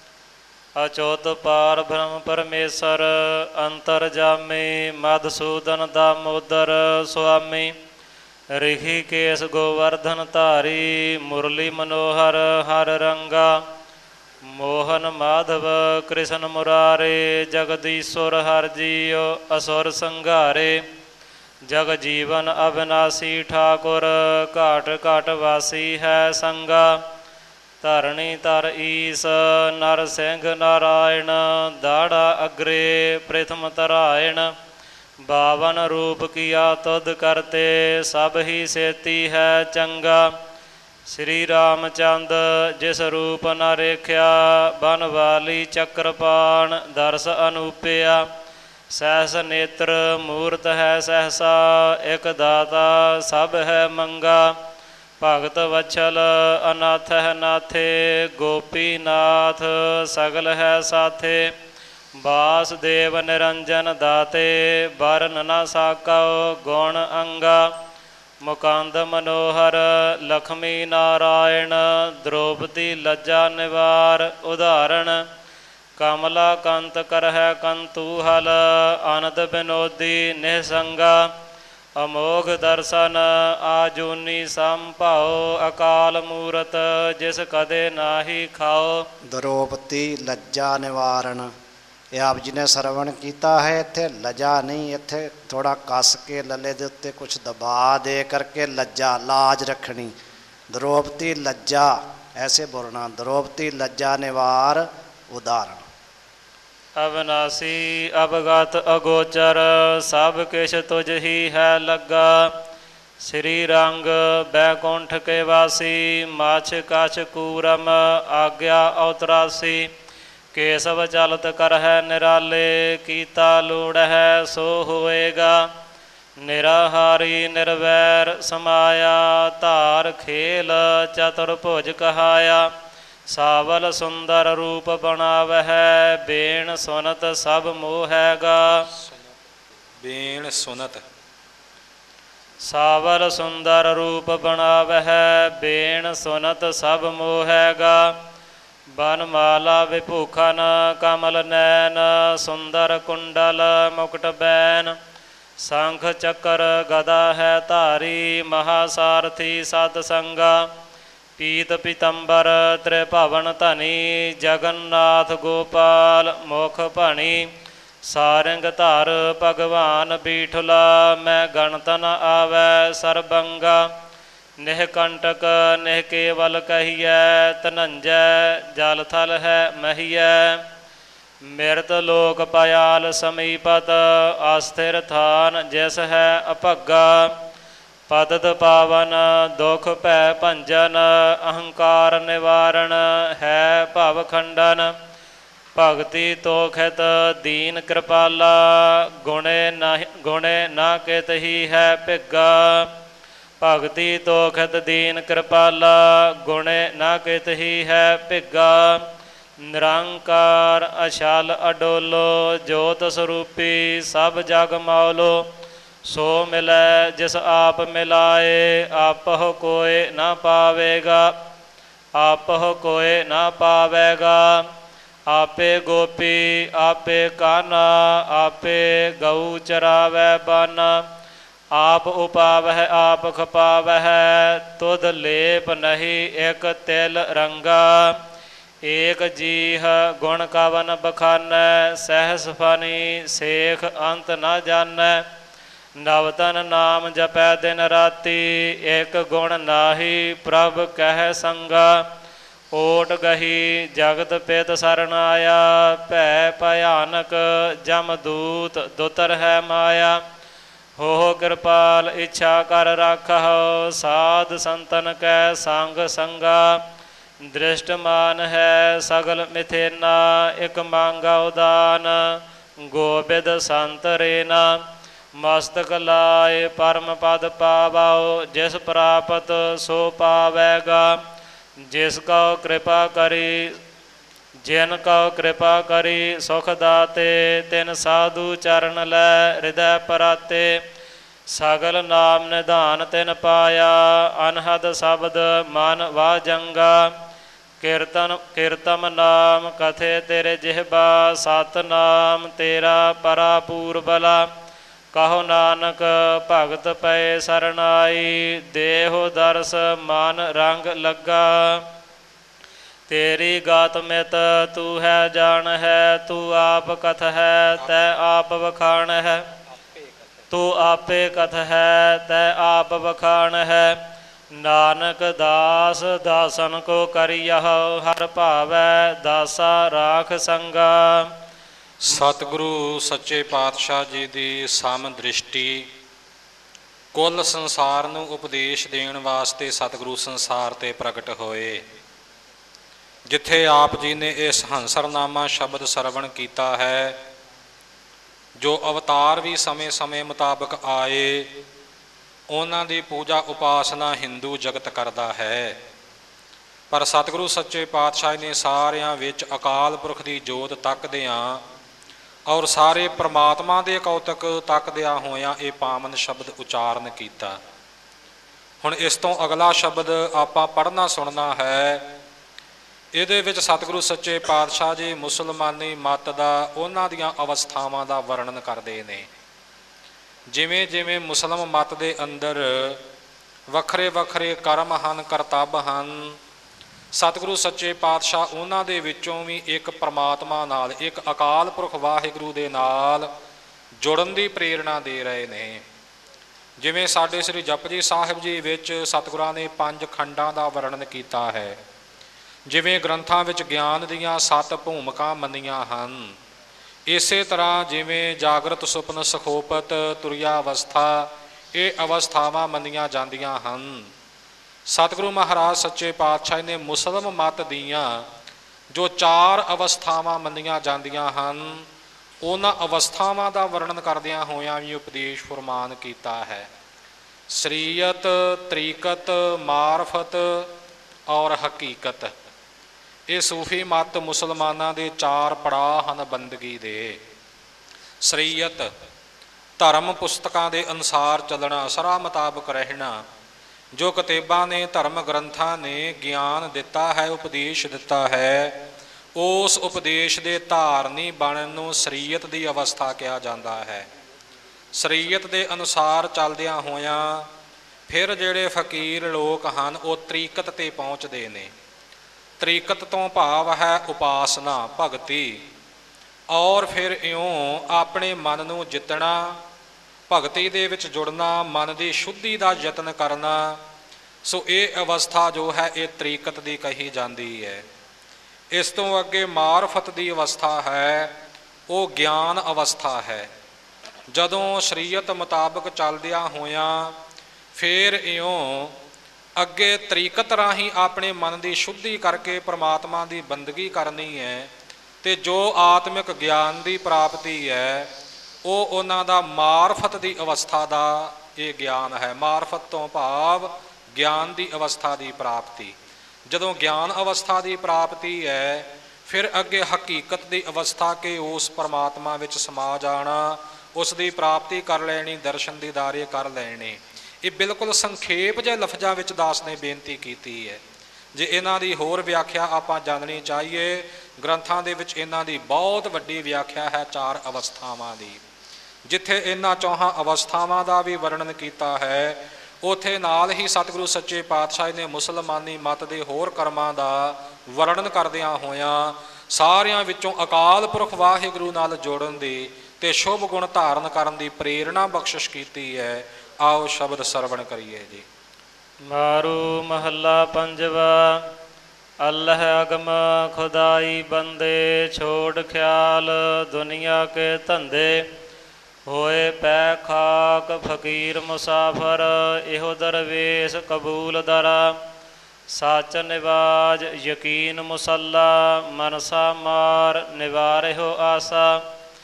ਅਚੋਤ ਪਾਰ ਬ੍ਰਹਮ ਪਰਮੇਸ਼ਰ, ਅੰਤਰਜਾਮੀ ਮਧਸੂਦਨ ਦਾਮੋਦਰ ਸੁਆਮੀ। ਰਿਖੀਕੇਸ ਗੋਵਰਧਨ ਧਾਰੀ, ਮੁਰਲੀ ਮਨੋਹਰ ਹਰ ਰੰਗਾ। ਮੋਹਨ ਮਾਧਵ ਕ੍ਰਿਸ਼ਨ ਮੁਰਾਰੇ, ਜਗਦੀਸ਼ਵਰ ਹਰ ਜੀਉ ਅਸੁਰ ਸੰਘਾਰੇ। ਜਗ ਜੀਵਨ ਅਵਿਨਾਸੀ ਠਾਕੁਰ, ਘਾਟ ਘਾਟ ਵਾਸੀ ਹੈ ਸੰਗਾ। ਧਰਣੀ ਧਰ ਈਸ ਨਰ ਸਿੰਘ ਨਾਰਾਇਣ, ਦਾੜਾ ਅਗਰੇ ਪ੍ਰਥਮ ਧਰਾਇਣ। 52 ਰੂਪ ਕੀਆ ਤੁਧ ਕਰਤੇ, ਸਭ ਹੀ ਸੇਤੀ ਹੈ ਚੰਗਾ। ਸ੍ਰੀ ਰਾਮ ਚੰਦ ਜਿਸ ਰੂਪ ਨ ਰੇਖਿਆ, ਬਨਵਾਲੀ ਚੱਕਰਪਾਣ ਦਰਸ ਅਨੂਪਿਆ। ਸਹਿਸ ਨੇਤਰ ਮੂਰਤ ਹੈ ਸਹਿਸਾ, ਇਕ ਦਾਤਾ ਸਭ ਹੈ ਮੰਗਾ। ਭਗਤ ਵਛਲ ਅਨਾਥ ਹੈ ਨਾਥੇ, ਗੋਪੀ ਨਾਥ ਸਗਲ ਹੈ ਸਾਥੇ। ਵਾਸਦੇਵ ਨਿਰੰਜਨ ਦਾਤੇ, ਵਰਨ ਨ ਸਾਕਉ ਗੁਣ ਅੰਗਾ। ਮੁਕੰਦ ਮਨੋਹਰ ਲక్ష్ਮੀ ਨਾਰਾਇਣ, ਦ੍ਰੋਪਦੀ ਲੱਜਾ ਨਿਵਾਰ ਉਦਾਹਰਣ। ਕਮਲਾ ਕੰਤ ਕਰਹਿ ਕੰਤੂਹਲ, ਆਨੰਦ ਬਿਨੋਦੀ ਨਿਹਸੰਗਾ। ਅਮੋਘ ਦਰਸ਼ਨ ਆਜੂਨੀ ਸੰਭਾਉ, ਅਕਾਲ ਮੂਰਤ ਜਿਸ ਕਦੇ ਨਾਹੀ ਖਾਓ। ਦ੍ਰੋਪਦੀ ਲੱਜਾ ਨਿਵਾਰਨ, ਇਹ ਆਪ ਜੀ ਨੇ ਸਰਵਣ ਕੀਤਾ ਹੈ। ਇੱਥੇ ਲਜਾ ਨਹੀਂ, ਇੱਥੇ ਥੋੜਾ ਕੱਸ ਕੇ ਲੱਲੇ ਦੇ ਉੱਤੇ ਕੁਛ ਦਬਾ ਦੇ ਕਰਕੇ ਲੱਜਾ, ਲਾਜ ਰੱਖਣੀ। ਦ੍ਰੋਪਦੀ ਲੱਜਾ ਐਸੇ ਬੋਲਣਾ, ਦ੍ਰੋਪਦੀ ਲੱਜਾ ਨਿਵਾਰ ਉਦਾਹਰਣ। ਅਵਿਨਾਸੀ ਅਵਗਤ ਅਗੋਚਰ, ਸਭ ਕਿਛ ਤੁਝ ਹੀ ਹੈ ਲੱਗਾ। ਸ੍ਰੀ ਰੰਗ ਬੈਕੁੰਠ ਕੇ ਵਾਸੀ, ਮਾਛ ਕਛ ਕੂਰਮ ਆਗਿਆ ਔਤਰਾਸੀ। ਕੇਸਵ ਚਲਤ ਕਰਹਿ ਨਿਰਾਲੇ, ਕੀਤਾ ਲੋੜ ਹੈ ਸੋ ਹੋਏਗਾ। ਨਿਰਾਹਾਰੀ ਨਿਰਵੈਰ ਸਮਾਇਆ, ਧਾਰ ਖੇਲ ਚਤੁਰ ਭੁਜ ਕਹਾਇਆ। ਸਾਵਲ ਸੁੰਦਰ ਰੂਪ ਬਣਾਵਹਿ, ਬੇਣ ਸੁਨਤ ਸਭ ਮੋਹੈਗਾ। ਬੇਣ ਸੁਨਤ ਸਾਵਲ ਸੁੰਦਰ ਰੂਪ ਬਣਾਵਹਿ, ਬੇਣ ਸੁਨਤ ਸਭ ਮੋਹੈਗਾ। ਬਨਮਾਲਾ ਵਿਭੂਖਨ ਕਮਲ ਨੈਨ, ਸੁੰਦਰ ਕੁੰਡਲ ਮੁਕਟ ਬੈਨ। ਸ਼ੰਖ ਚੱਕਰ ਗਦਾ ਹੈ ਧਾਰੀ, ਮਹਾਸਾਰਥੀ ਸਤ ਸੰਗਾ। ਪੀਤ ਪੀਤੰਬਰ ਤ੍ਰਿਭਵਨ ਧਨੀ, ਜਗਨਨਾਥ ਗੋਪਾਲ ਮੁਖ ਭਣੀ। ਸਾਰੰਗ ਧਰ ਭਗਵਾਨ ਬੀਠਲਾ, ਮੈਂ ਗਣਤ ਨ ਆਵੈ ਸਰਬੰਗਾ। ਨਿਹ ਕੰਟਕ ਨਿਹ ਕੇਵਲ ਕਹੀਐ, ਧਨੰਜੈ ਜਲ ਥਲ ਹੈ ਮਹੀਐ। ਮਿਰਤ ਲੋਕ ਪਯਾਲ ਸਮੀਪਤ, ਅਸਥਿਰ ਥਾਨ ਜਿਸ ਹੈ ਅਭੱਗਾ। ਪਤਿਤ ਪਾਵਨ ਦੁਖ ਭੈ ਭੰਜਨ, ਅਹੰਕਾਰ ਨਿਵਾਰਣ ਹੈ ਭਵ ਖੰਡਨ। ਭਗਤੀ ਤੋਖਿਤ ਦੀਨ ਕਿਰਪਾਲਾ, ਗੁਣੇ ਨਾ ਕਿਤ ਹੀ ਹੈ ਭਿੱਗਾ। ਭਗਤੀ ਤੋਖਿਤ ਦੀਨ ਕਿਰਪਾਲਾ, ਗੁਣੇ ਨਾ ਕਿਤ ਹੀ ਹੈ ਭਿੱਗਾ। ਨਿਰੰਕਾਰ ਅਛਲ ਅਡੋਲੋ, ਜੋਤ ਸਰੂਪੀ ਸਭ ਜਗ ਮੌਲੋ। ਸੋ ਮਿਲੈ ਜਿਸ ਆਪ ਮਿਲਾਏ, ਆਪਹੁ ਕੋਇ ਨਾ ਪਾਵੇਗਾ। ਆਪਹੁ ਕੋਇ ਨਾ ਪਾਵੇਗਾ। ਆਪੇ ਗੋਪੀ ਆਪੇ ਕਾਨਾ, ਆਪੇ ਗਊ ਚਰਾਵੈ ਬਨ। ਆਪ ਉਪਾਵਹਿ ਆਪ ਖਪਾਵਹਿ, ਤੁਧ ਲੇਪ ਨਹੀਂ ਇਕ ਤਿਲ ਰੰਗਾ। ਏਕ ਜੀਹ ਗੁਣ ਕਵਨ ਬਖਾਨੈ, ਸਹਿਸ ਫਨੀ ਸੇਖ ਅੰਤ ਨ ਜਾਣੈ। ਨਵਤਨ ਨਾਮ ਜਪੈ ਦਿਨ ਰਾਤੀ, ਇਕ ਗੁਣ ਨਾਹੀ ਪ੍ਰਭ ਕਹਿ ਸੰਗਾ। ਓਟ ਗਹੀ ਜਗਤ ਪਿਤ ਸਰਣ ਆਇਆ, ਭੈ ਭਿਆਨਕ ਜਮ ਦੂਤ ਦੁਤਰ ਹੈ ਮਾਇਆ। ਹੋ ਕਿਰਪਾਲ ਇੱਛਾ ਕਰ ਰਾਖਹੁ, ਸਾਧ ਸੰਤਨ ਕੈ ਸੰਗ ਸੰਗਾ। ਦ੍ਰਿਸ਼ਟਮਾਨ ਹੈ ਸਗਲ ਮਿਥੇਨਾ, ਇਕ ਮੰਗਾ ਉਦਾਨ ਗੋਬਿੰਦ ਸੰਤ ਰੇਨਾ। ਮਸਤਕ ਲਾਏ ਪਰਮ ਪਦ ਪਾਵਉ, ਜਿਸ ਪ੍ਰਾਪਤ ਸੋ ਪਾਵੈਗਾ। ਜਿਸ ਕਉ ਕਿਰਪਾ ਕਰੀ ਜਿਨ ਕਉ ਕਿਰਪਾ ਕਰੀ, ਸੁਖ ਦਾਤੇ ਤਿਨ ਸਾਧੂ ਚਰਨ ਲੈ ਹਿਰਦੈ ਪਰਾਤੇ। ਸਗਲ ਨਾਮ ਨਿਧਾਨ ਤਿਨ ਪਾਇਆ, ਅਨਹਦ ਸ਼ਬਦ ਮਨ ਵਾਜੰਗਾ। ਕੀਰਤਮ ਨਾਮ ਕਥੇ ਤੇਰੇ ਜਿਹਬਾ, ਸਤ ਨਾਮ ਤੇਰਾ ਪਰਾਪੂਰ ਬਲਾ। ਕਹੋ ਨਾਨਕ ਭਗਤ ਪਏ ਸਰਨਾਈ, ਦੇਹੋ ਦਰਸ ਮਨ ਰੰਗ ਲੱਗਾ। ਤੇਰੀ ਗਾਤ ਮਿਤ ਤੂੰ ਹੈ ਜਾਣ ਹੈ, ਤੂੰ ਆਪ ਕਥ ਹੈ ਤੈ ਆਪ ਵਖਾਣ ਹੈ। ਤੂੰ ਆਪੇ ਕਥ ਹੈ ਤੈ ਆਪ ਵਖਾਣ ਹੈ। ਨਾਨਕ ਦਾਸ ਦਾਸਨ ਕੋ ਕਰਿਯਹੁ, ਹਰ ਭਾਵੈ ਦਾਸਾ ਰਾਖ ਸੰਗਾ। ਸਤਿਗੁਰੂ ਸੱਚੇ ਪਾਤਸ਼ਾਹ ਜੀ ਦੀ ਸਮ ਦ੍ਰਿਸ਼ਟੀ ਕੁੱਲ ਸੰਸਾਰ ਨੂੰ ਉਪਦੇਸ਼ ਦੇਣ ਵਾਸਤੇ ਸਤਿਗੁਰੂ ਸੰਸਾਰ 'ਤੇ ਪ੍ਰਗਟ ਹੋਏ। ਜਿੱਥੇ ਆਪ ਜੀ ਨੇ ਇਸ ਹੰਸਰਨਾਮਾ ਸ਼ਬਦ ਸਰਵਣ ਕੀਤਾ ਹੈ, ਜੋ ਅਵਤਾਰ ਵੀ ਸਮੇਂ-ਸਮੇਂ ਮੁਤਾਬਕ ਆਏ, ਉਹਨਾਂ ਦੀ ਪੂਜਾ ਉਪਾਸਨਾ ਹਿੰਦੂ ਜਗਤ ਕਰਦਾ ਹੈ। ਪਰ ਸਤਿਗੁਰੂ ਸੱਚੇ ਪਾਤਸ਼ਾਹ ਨੇ ਸਾਰਿਆਂ ਵਿੱਚ ਅਕਾਲ ਪੁਰਖ ਦੀ ਜੋਤ ਤੱਕਦਿਆਂ ਔਰ ਸਾਰੇ ਪ੍ਰਮਾਤਮਾ ਦੇ ਕੌਤਕ ਤੱਕਦਿਆਂ ਹੋਇਆਂ ਇਹ ਪਾਵਨ ਸ਼ਬਦ ਉਚਾਰਨ ਕੀਤਾ। ਹੁਣ ਇਸ ਤੋਂ ਅਗਲਾ ਸ਼ਬਦ ਆਪਾਂ ਪੜ੍ਹਨਾ ਸੁਣਨਾ ਹੈ। ਇਹਦੇ ਵਿੱਚ ਸਤਿਗੁਰੂ ਸੱਚੇ ਪਾਤਸ਼ਾਹ ਜੀ ਮੁਸਲਮਾਨੀ ਮੱਤ ਦਾ, ਉਹਨਾਂ ਦੀਆਂ ਅਵਸਥਾਵਾਂ ਦਾ ਵਰਣਨ ਕਰਦੇ ਨੇ। ਜਿਵੇਂ ਜਿਵੇਂ ਮੁਸਲਮ ਮੱਤ ਦੇ ਅੰਦਰ ਵੱਖਰੇ ਵੱਖਰੇ ਕਰਮ ਹਨ, ਕਰਤੱਵ ਹਨ, ਸਤਿਗੁਰੂ ਸੱਚੇ ਪਾਤਸ਼ਾਹ ਉਹਨਾਂ ਦੇ ਵਿੱਚੋਂ ਵੀ ਇੱਕ ਪਰਮਾਤਮਾ ਨਾਲ, ਇੱਕ ਅਕਾਲ ਪੁਰਖ ਵਾਹਿਗੁਰੂ ਦੇ ਨਾਲ ਜੁੜਨ ਦੀ ਪ੍ਰੇਰਣਾ ਦੇ ਰਹੇ ਨੇ। ਜਿਵੇਂ ਸਾਡੇ ਸ੍ਰੀ ਜਪਜੀ ਸਾਹਿਬ ਜੀ ਵਿੱਚ ਸਤਿਗੁਰਾਂ ਨੇ 5 ਖੰਡਾਂ ਦਾ ਵਰਣਨ ਕੀਤਾ ਹੈ। ਜਿਵੇਂ ਗ੍ਰੰਥਾਂ ਵਿੱਚ ਗਿਆਨ ਦੀਆਂ 7 ਭੂਮਿਕਾ ਮੰਨੀਆਂ ਹਨ, ਇਸੇ ਤਰ੍ਹਾਂ ਜਿਵੇਂ ਜਾਗਰਤ ਸੁਪਨ ਸੁਖੋਪਤ ਤੁਰਿਆ ਅਵਸਥਾ, ਇਹ ਅਵਸਥਾਵਾਂ ਮੰਨੀਆਂ ਜਾਂਦੀਆਂ ਹਨ। ਸਤਿਗੁਰੂ ਮਹਾਰਾਜ ਸੱਚੇ ਪਾਤਸ਼ਾਹ ਨੇ ਮੁਸਲਮ ਮੱਤ ਦੀਆਂ ਜੋ 4 ਅਵਸਥਾਵਾਂ ਮੰਨੀਆਂ ਜਾਂਦੀਆਂ ਹਨ, ਉਹਨਾਂ ਅਵਸਥਾਵਾਂ ਦਾ ਵਰਣਨ ਕਰਦਿਆਂ ਹੋਇਆਂ ਵੀ ਉਪਦੇਸ਼ ਫੁਰਮਾਨ ਕੀਤਾ ਹੈ। ਸਰੀਅਤ, ਤਰੀਕਤ, ਮਾਰਫਤ ਔਰ ਹਕੀਕਤ, ਇਹ ਸੂਫੀ ਮਤ ਮੁਸਲਮਾਨਾਂ ਦੇ 4 ਪੜਾਅ ਹਨ ਬੰਦਗੀ ਦੇ। ਸ਼ਰੀਅਤ, ਧਰਮ ਪੁਸਤਕਾਂ ਦੇ ਅਨੁਸਾਰ ਚੱਲਣਾ, ਸ਼ਰ੍ਹਾ ਮੁਤਾਬਕ ਰਹਿਣਾ। ਜੋ ਕਿਤਾਬਾਂ ਨੇ, ਧਰਮ ਗ੍ਰੰਥਾਂ ਨੇ ਗਿਆਨ ਦਿੱਤਾ ਹੈ, ਉਪਦੇਸ਼ ਦਿੱਤਾ ਹੈ, ਉਸ ਉਪਦੇਸ਼ ਦੇ ਧਾਰਨੀ ਬਣਨ ਨੂੰ ਸ਼ਰੀਅਤ ਦੀ ਅਵਸਥਾ ਕਿਹਾ ਜਾਂਦਾ ਹੈ। ਸ਼ਰੀਅਤ ਦੇ ਅਨੁਸਾਰ ਚੱਲਦਿਆਂ ਹੋਇਆਂ ਫਿਰ ਜਿਹੜੇ ਫਕੀਰ ਲੋਕ ਹਨ ਉਹ ਤਰੀਕਤ 'ਤੇ ਪਹੁੰਚਦੇ ਨੇ। ਤਰੀਕਤ ਤੋਂ ਭਾਵ ਹੈ ਉਪਾਸਨਾ, ਭਗਤੀ, ਔਰ ਫਿਰ ਇਉਂ ਆਪਣੇ ਮਨ ਨੂੰ ਜਿੱਤਣਾ, ਭਗਤੀ ਦੇ ਵਿੱਚ ਜੁੜਨਾ, ਮਨ ਦੀ ਸ਼ੁੱਧੀ ਦਾ ਯਤਨ ਕਰਨਾ। ਸੋ ਇਹ ਅਵਸਥਾ ਜੋ ਹੈ ਇਹ ਤਰੀਕਤ ਦੀ ਕਹੀ ਜਾਂਦੀ ਹੈ। ਇਸ ਤੋਂ ਅੱਗੇ ਮਾਰਫਤ ਦੀ ਅਵਸਥਾ ਹੈ, ਉਹ ਗਿਆਨ ਅਵਸਥਾ ਹੈ। ਜਦੋਂ ਸ਼ਰੀਅਤ ਮੁਤਾਬਕ ਚੱਲਦਿਆਂ ਹੋਇਆਂ ਫਿਰ ਇਉਂ ਅੱਗੇ ਤਰੀਕਤ ਰਾਹੀਂ ਆਪਣੇ ਮਨ ਦੀ ਸ਼ੁੱਧੀ ਕਰਕੇ ਪ੍ਰਮਾਤਮਾ ਦੀ ਬੰਦਗੀ ਕਰਨੀ ਹੈ, ਅਤੇ ਜੋ ਆਤਮਿਕ ਗਿਆਨ ਦੀ ਪ੍ਰਾਪਤੀ ਹੈ ਉਹ ਉਹਨਾਂ ਦਾ ਮਾਰਫਤ ਦੀ ਅਵਸਥਾ ਦਾ ਇਹ ਗਿਆਨ ਹੈ। ਮਾਰਫਤ ਤੋਂ ਭਾਵ ਗਿਆਨ ਦੀ ਅਵਸਥਾ ਦੀ ਪ੍ਰਾਪਤੀ। ਜਦੋਂ ਗਿਆਨ ਅਵਸਥਾ ਦੀ ਪ੍ਰਾਪਤੀ ਹੈ ਫਿਰ ਅੱਗੇ ਹਕੀਕਤ ਦੀ ਅਵਸਥਾ ਕੇ ਉਸ ਪਰਮਾਤਮਾ ਵਿੱਚ ਸਮਾ ਜਾਣਾ, ਉਸ ਦੀ ਪ੍ਰਾਪਤੀ ਕਰ ਲੈਣੀ, ਦਰਸ਼ਨ ਦੀਦਾਰੇ ਕਰ ਲੈਣੇ। ਇਹ ਬਿਲਕੁਲ ਸੰਖੇਪ ਜਿਹੇ ਲਫ਼ਜ਼ਾਂ ਵਿੱਚ ਦਾਸ ਨੇ ਬੇਨਤੀ ਕੀਤੀ ਹੈ। ਜੇ ਇਹਨਾਂ ਦੀ ਹੋਰ ਵਿਆਖਿਆ ਆਪਾਂ ਜਾਣਨੀ ਚਾਹੀਏ, ਗ੍ਰੰਥਾਂ ਦੇ ਵਿੱਚ ਇਹਨਾਂ ਦੀ ਬਹੁਤ ਵੱਡੀ ਵਿਆਖਿਆ ਹੈ 4 ਅਵਸਥਾਵਾਂ ਦੀ। ਜਿੱਥੇ ਇਹਨਾਂ 4 ਅਵਸਥਾਵਾਂ ਦਾ ਵੀ ਵਰਣਨ ਕੀਤਾ ਹੈ, ਉੱਥੇ ਨਾਲ ਹੀ ਸਤਿਗੁਰੂ ਸੱਚੇ ਪਾਤਸ਼ਾਹ ਨੇ ਮੁਸਲਮਾਨੀ ਮਤ ਦੇ ਹੋਰ ਕਰਮਾਂ ਦਾ ਵਰਣਨ ਕਰਦਿਆਂ ਹੋਇਆਂ ਸਾਰਿਆਂ ਵਿੱਚੋਂ ਅਕਾਲ ਪੁਰਖ ਵਾਹਿਗੁਰੂ ਨਾਲ ਜੋੜਨ ਦੀ ਅਤੇ ਸ਼ੁਭ ਗੁਣ ਧਾਰਨ ਕਰਨ ਦੀ ਪ੍ਰੇਰਣਾ ਬਖਸ਼ਿਸ਼ ਕੀਤੀ ਹੈ। ਆਓ ਸ਼ਬਦ ਸਰਵਣ ਕਰੀਏ ਜੀ। ਮਾਰੂ ਮਹੱਲਾ ਪੰਜਵਾ। ਅੱਲ੍ਹ ਅਗਮ ਖੁਦਾਈ ਬੰਦੇ, ਛੋੜ ਖਿਆਲ ਦੁਨੀਆ ਕੇ ਧੰਦੇ। ਹੋਏ ਪੈ ਖਾਕ ਫਕੀਰ ਮੁਸਾਫਰ, ਇਹੋ ਦਰਵੇਸ਼ ਕਬੂਲ ਦਰਾ। ਸੱਚ ਨਿਵਾਜ ਯਕੀਨ ਮੁਸੱਲਾ, ਮਨਸਾ ਮਾਰ ਨਿਵਾਰਿਓ ਆਸਾ।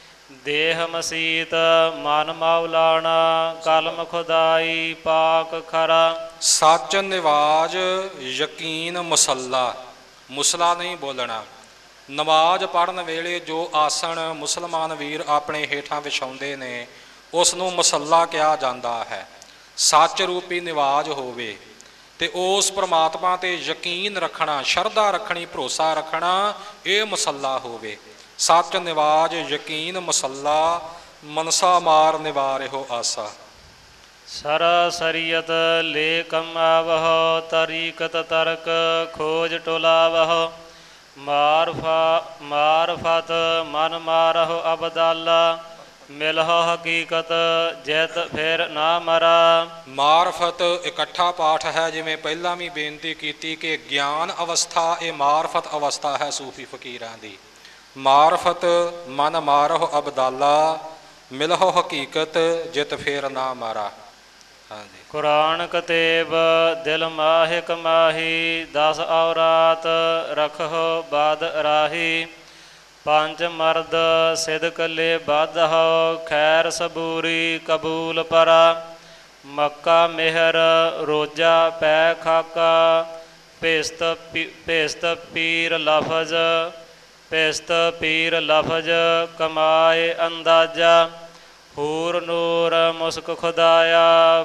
ਦੇਹ ਮਸੀਤ ਮਨ ਮੌਲਾਣਾ, ਕਲਮ ਖੁਦਾਈ ਪਾਕ ਖਰਾ। ਸੱਚ ਨਿਵਾਜ ਯਕੀਨ ਮੁਸੱਲਾ, ਮੁਸਲਾ ਨਹੀਂ ਬੋਲਣਾ। ਨਮਾਜ਼ ਪੜ੍ਹਨ ਵੇਲੇ ਜੋ ਆਸਣ ਮੁਸਲਮਾਨ ਵੀਰ ਆਪਣੇ ਹੇਠਾਂ ਵਿਛਾਉਂਦੇ ਨੇ ਉਸ ਨੂੰ ਮੁਸੱਲਾ ਕਿਹਾ ਜਾਂਦਾ ਹੈ। ਸੱਚ ਰੂਪੀ ਨਿਵਾਜ ਹੋਵੇ ਅਤੇ ਉਸ ਪ੍ਰਮਾਤਮਾ 'ਤੇ ਯਕੀਨ ਰੱਖਣਾ, ਸ਼ਰਧਾ ਰੱਖਣੀ, ਭਰੋਸਾ ਰੱਖਣਾ, ਇਹ ਮੁਸੱਲਾ ਹੋਵੇ। ਸੱਚ ਨਿਵਾਜ ਯਕੀਨ ਮੁਸੱਲਾ, ਮਨਸਾ ਮਾਰ ਨਿਵਾਰਿਓ ਆਸਾ। ਸਰੀਅਤ ਲੇ ਕਮਾਵਹੁ, ਤਰੀਕਤ ਤਰਕ ਖੋਜ ਟੁਲਾਵਹੁ। ਮਾਰਫਤ ਮਨ ਮਾਰਹੁ ਅਬਦਾਲਾ, ਮਿਲਹੁ ਹਕੀਕਤ ਜਿਤ ਫਿਰ ਨਾ ਮਰਾ। ਮਾਰਫਤ ਇਕੱਠਾ ਪਾਠ ਹੈ। ਜਿਵੇਂ ਪਹਿਲਾਂ ਵੀ ਬੇਨਤੀ ਕੀਤੀ ਕਿ ਗਿਆਨ ਅਵਸਥਾ ਇਹ ਮਾਰਫਤ ਅਵਸਥਾ ਹੈ ਸੂਫੀ ਫਕੀਰਾਂ ਦੀ। ਮਾਰਫਤ ਮਨ ਮਾਰਹੁ ਅਬਦਾਲਾ, ਮਿਲਹੁ ਹਕੀਕਤ ਜਿਤ ਫੇਰ ਨਾ ਮਾਰਾ। ਹਾਂਜੀ। ਕੁਰਾਨ ਕਤੇਬ ਦਿਲ ਮਾਹਿ ਕਮਾਹੀ, 10 ਔਰਾਤ ਰਖਹੁ ਬਾਦ ਰਾਹੀ। 5 ਮਰਦ ਸਿਦਕ ਲੈ ਬਾਧਹੁ, ਖੈਰ ਸਬੂਰੀ ਕਬੂਲ ਪਰਾ। ਮੱਕਾ ਮਿਹਰ ਰੋਜਾ ਪੈ ਖਾਕਾ, ਭੇਸਤ ਪੀਰ ਲਫਜ਼। ਭੇਸਤ ਪੀਰ ਲਫਜ਼ ਕਮਾਏ ਅੰਦਾਜ਼ਾ। ਹੂਰ ਨੂਰ ਮੁਸਕ ਖੁਦਾਇਆ,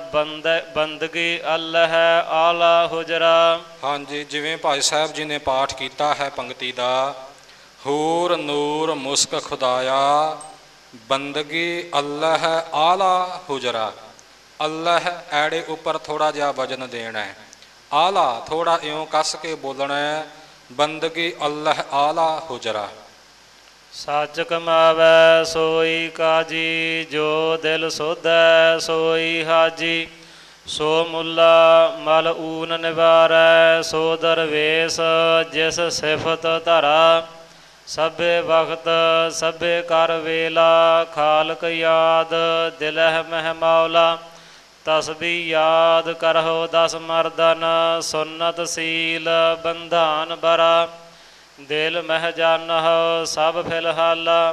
ਬੰਦਗੀ ਅੱਲ੍ਹ ਹੈ ਆਲਾ ਹੁਜਰਾ। ਹਾਂਜੀ, ਜਿਵੇਂ ਭਾਈ ਸਾਹਿਬ ਜੀ ਨੇ ਪਾਠ ਕੀਤਾ ਹੈ ਪੰਕਤੀ ਦਾ, ਹੂਰ ਨੂਰ ਮੁਸਕ ਖੁਦਾਇਆ, ਬੰਦਗੀ ਅੱਲ੍ਹ ਹੈ ਆਲਾ ਹੁਜਰਾ। ਅੱਲ੍ਹ ਐੜੇ ਉੱਪਰ ਥੋੜ੍ਹਾ ਜਿਹਾ ਵਜਨ ਦੇਣਾ ਹੈ, ਆਲਾ ਥੋੜ੍ਹਾ ਇਉਂ ਕੱਸ ਕੇ ਬੋਲਣਾ ਹੈ, ਬੰਦਗੀ ਅੱਲ੍ਹ ਆਲਾ ਹੁਜਰਾ। ਸੱਚ ਕਮਾਵੈ ਸੋਈ ਕਾਜੀ, ਜੋ ਦਿਲ ਸੋਧੈ ਸੋਈ ਹਾਜੀ। ਸੋ ਮੁੱਲਾ ਮਲ ਊਨ ਨਿਵਾਰੈ, ਸੋ ਦਰਵੇਸ਼ ਜਿਸ ਸਿਫਤ ਧਰਾ। ਸਭੇ ਵਕਤ ਸਭੇ ਕਰ ਵੇਲਾ, ਖਾਲਕ ਯਾਦ ਦਿਲਹਿ ਮਹਿ ਮੌਲਾ। ਤਸਬੀ ਯਾਦ ਕਰਹੁ 10 ਮਰਦਨ, ਸੁਨਤ ਸੀਲ ਬੰਧਾਨ ਬਰਾ। ਦਿਲ ਮਹਿ ਜਾਨਹੁ ਸਭ ਫਿਲਹਾਲਾ,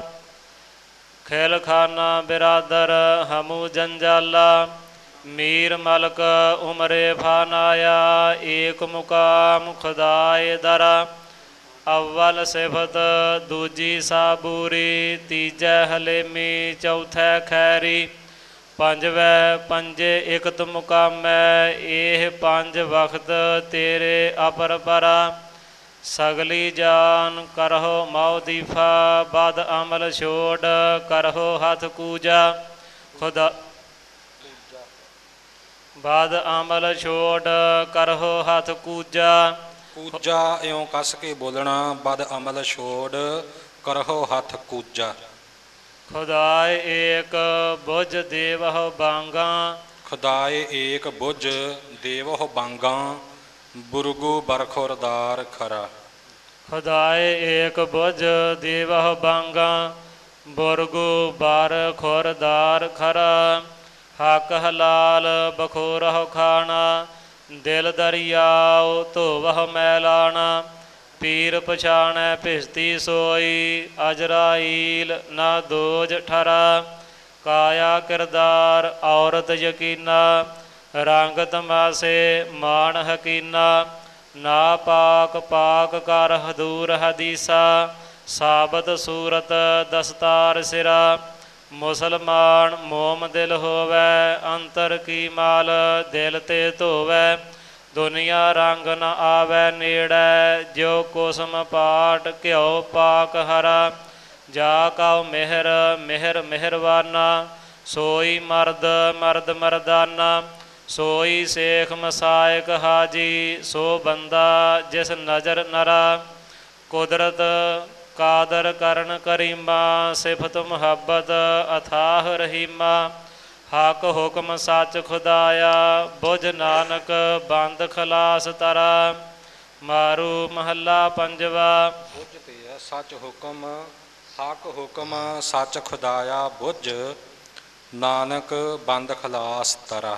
ਖਿਲ ਖਾਨਾ ਬਿਰਾਦਰ ਹਮੂ ਜੰਜਾਲਾ। ਮੀਰ ਮਲਕ ਉਮਰੇ ਫਾਨਾਇਆ, ਏਕ ਮੁਕਾਮ ਖੁਦਾਏ ਦਰਾ। ਅਵਲ ਸਿਫਤ ਦੂਜੀ ਸਾਬੂਰੀ ਤੀਜੈ ਹਲੇਮੀ ਚੌਥੈ ਖੈਰੀ ਪੰਜਵੈ ਪੰਜੇ ਇਕਤ ਮੁਕਾਮੈ ਇਹ ਪੰਜ ਵਖਤ ਤੇਰੇ ਅਪਰ ਪਰਾ ਸਗਲੀ ਜਾਨ ਕਰਹੁ ਮਉ ਦੀਫਾ ਬਦ ਅਮਲ ਛੋੜ ਕਰਹੁ ਹੱਥ ਕੂਜਾ ਖੁਦਾ ਬਦ ਅਮਲ ਛੋੜ ਕਰਹੁ ਹੱਥ ਕੂਜਾ ਕੂਜਾ ਇਉਂ ਕੱਸ ਕੇ ਬੋਲਣਾ ਬਦ ਅਮਲ ਛੋੜ ਕਰਹੁ ਹੱਥ ਕੂਜਾ ਖੁਦਾਇ ਏਕ ਬੁਝ ਦੇਵਹੁ ਬਾਂਗਾ ਖੁਦਾਏ ਏਕ ਬੁਝ ਦੇਵਹੁ ਬਾਂਗਾ ਬੁਰਗੂ ਬਰਖੁਰਦਾਰ ਖਰਾ ਖੁਦਾਇ ਏਕ ਬੁਝ ਦੇਵਹੁ ਬਾਂਗਾ ਬੁਰਗੂ ਬਰ ਖੁਰਦਾਰ ਖਰਾ ਹੱਕ ਹਲਾਲ ਬਖੋਰਹੁ ਖਾਣਾ ਦਿਲ ਦਰਿਆਉ ਧੋਵਹੁ ਮੈਲਾਣਾ ਪੀਰ ਪਛਾਣੈ ਭਿਸਤੀ ਸੋਈ ਅਜਰਾਈਲ ਨਾ ਦੋਜ ਠਰਾ ਕਾਇਆ ਕਿਰਦਾਰ ਔਰਤ ਯਕੀਨਾ ਰੰਗ ਤਮਾਸੇ ਮਾਣ ਹਕੀਨਾ ਨਾ ਪਾਕ ਪਾਕ ਕਰ ਹਦੂਰ ਹਦੀਸਾ ਸਾਬਤ ਸੂਰਤ ਦਸਤਾਰ ਸਿਰਾ ਮੁਸਲਮਾਨ ਮੋਮ ਦਿਲ ਹੋਵੈ ਅੰਤਰ ਕੀ ਮਾਲ ਦਿਲ ਤੇ ਧੋਵੈ ਦੁਨੀਆ ਰੰਗ ਨ ਆਵੈ ਨੇੜੈ ਜੋ ਕੁਸਮ ਪਾਟ ਘਿਓ ਪਾਕ ਹਰਾ ਜਾ ਕਉ ਮਿਹਰ ਮਿਹਰ ਮਿਹਰਵਾਨਾ ਸੋਈ ਮਰਦ ਮਰਦ ਮਰਦਾਨਾ ਸੋਈ ਸੇਖ ਮਸਾਇਕ ਹਾਜੀ ਸੋ ਬੰਦਾ ਜਿਸ ਨਜ਼ਰ ਨਰਾ ਕੁਦਰਤ ਕਾਦਰ ਕਰਨ ਕਰੀਮਾ ਸਿਫਤ ਮੁਹੱਬਤ ਅਥਾਹ ਰਹੀਮਾ ਹਕ ਹੁਕਮ ਸੱਚ ਖੁਦਾਇਆ ਬੁਝ ਨਾਨਕ ਬੰਦ ਖਲਾਸ ਤਰਾ ਮਾਰੂ ਮਹੱਲਾ ਪੰਜਵਾ ਬੁਝ ਤੇ ਹੈ ਸੱਚ ਹੁਕਮ ਹਕ ਹੁਕਮ ਸੱਚ ਖੁਦਾਇਆ ਬੁਝ ਨਾਨਕ ਬੰਦ ਖਲਾਸ ਤਰਾ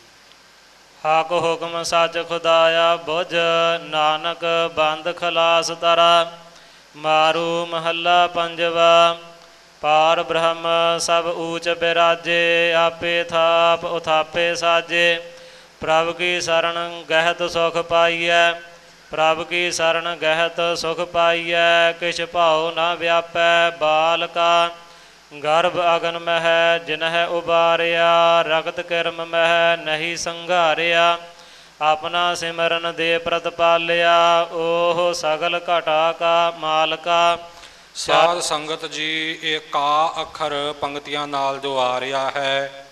ਹਕ ਹੁਕਮ ਸੱਚ ਖੁਦਾਇਆ ਬੁਝ ਨਾਨਕ ਬੰਦ ਖਲਾਸ ਤਰਾ ਮਾਰੂ ਮਹੱਲਾ ਪੰਜਵਾ ਪਾਰ ਬ੍ਰਹਮ ਸਭ ਊਚ ਬਿਰਾਜੇ ਆਪੇ ਥਾਪ ਉਥਾਪੇ ਸਾਜੇ ਪ੍ਰਭ ਕੀ ਸਰਣ ਗਹਿਤ ਸੁਖ ਪਾਈਐ ਪ੍ਰਭ ਕੀ ਸਰਣ ਗਹਿਤ ਸੁਖ ਪਾਈਐ ਕਿਛ ਭਾਉ ਨਾ ਵਿਆਪੈ ਬਾਲਕਾ ਗਰਭ ਅਗਨ ਮਹਿ ਜਿਨਹਿ ਉਬਾਰਿਆ ਰਗਤ ਕਿਰਮ ਮਹਿ ਨਹੀਂ ਸੰਘਾਰਿਆ ਆਪਣਾ ਸਿਮਰਨ ਦੇ ਪ੍ਰਤਪਾਲਿਆ ਉਹ ਸਗਲ ਘਟਾ ਕਾ ਮਾਲਕਾ ਸਾਧ ਸੰਗਤ ਜੀ ਇਹ ਕਾ ਅੱਖਰ ਪੰਕਤੀਆਂ ਨਾਲ ਜੋ ਆ ਰਿਹਾ ਹੈ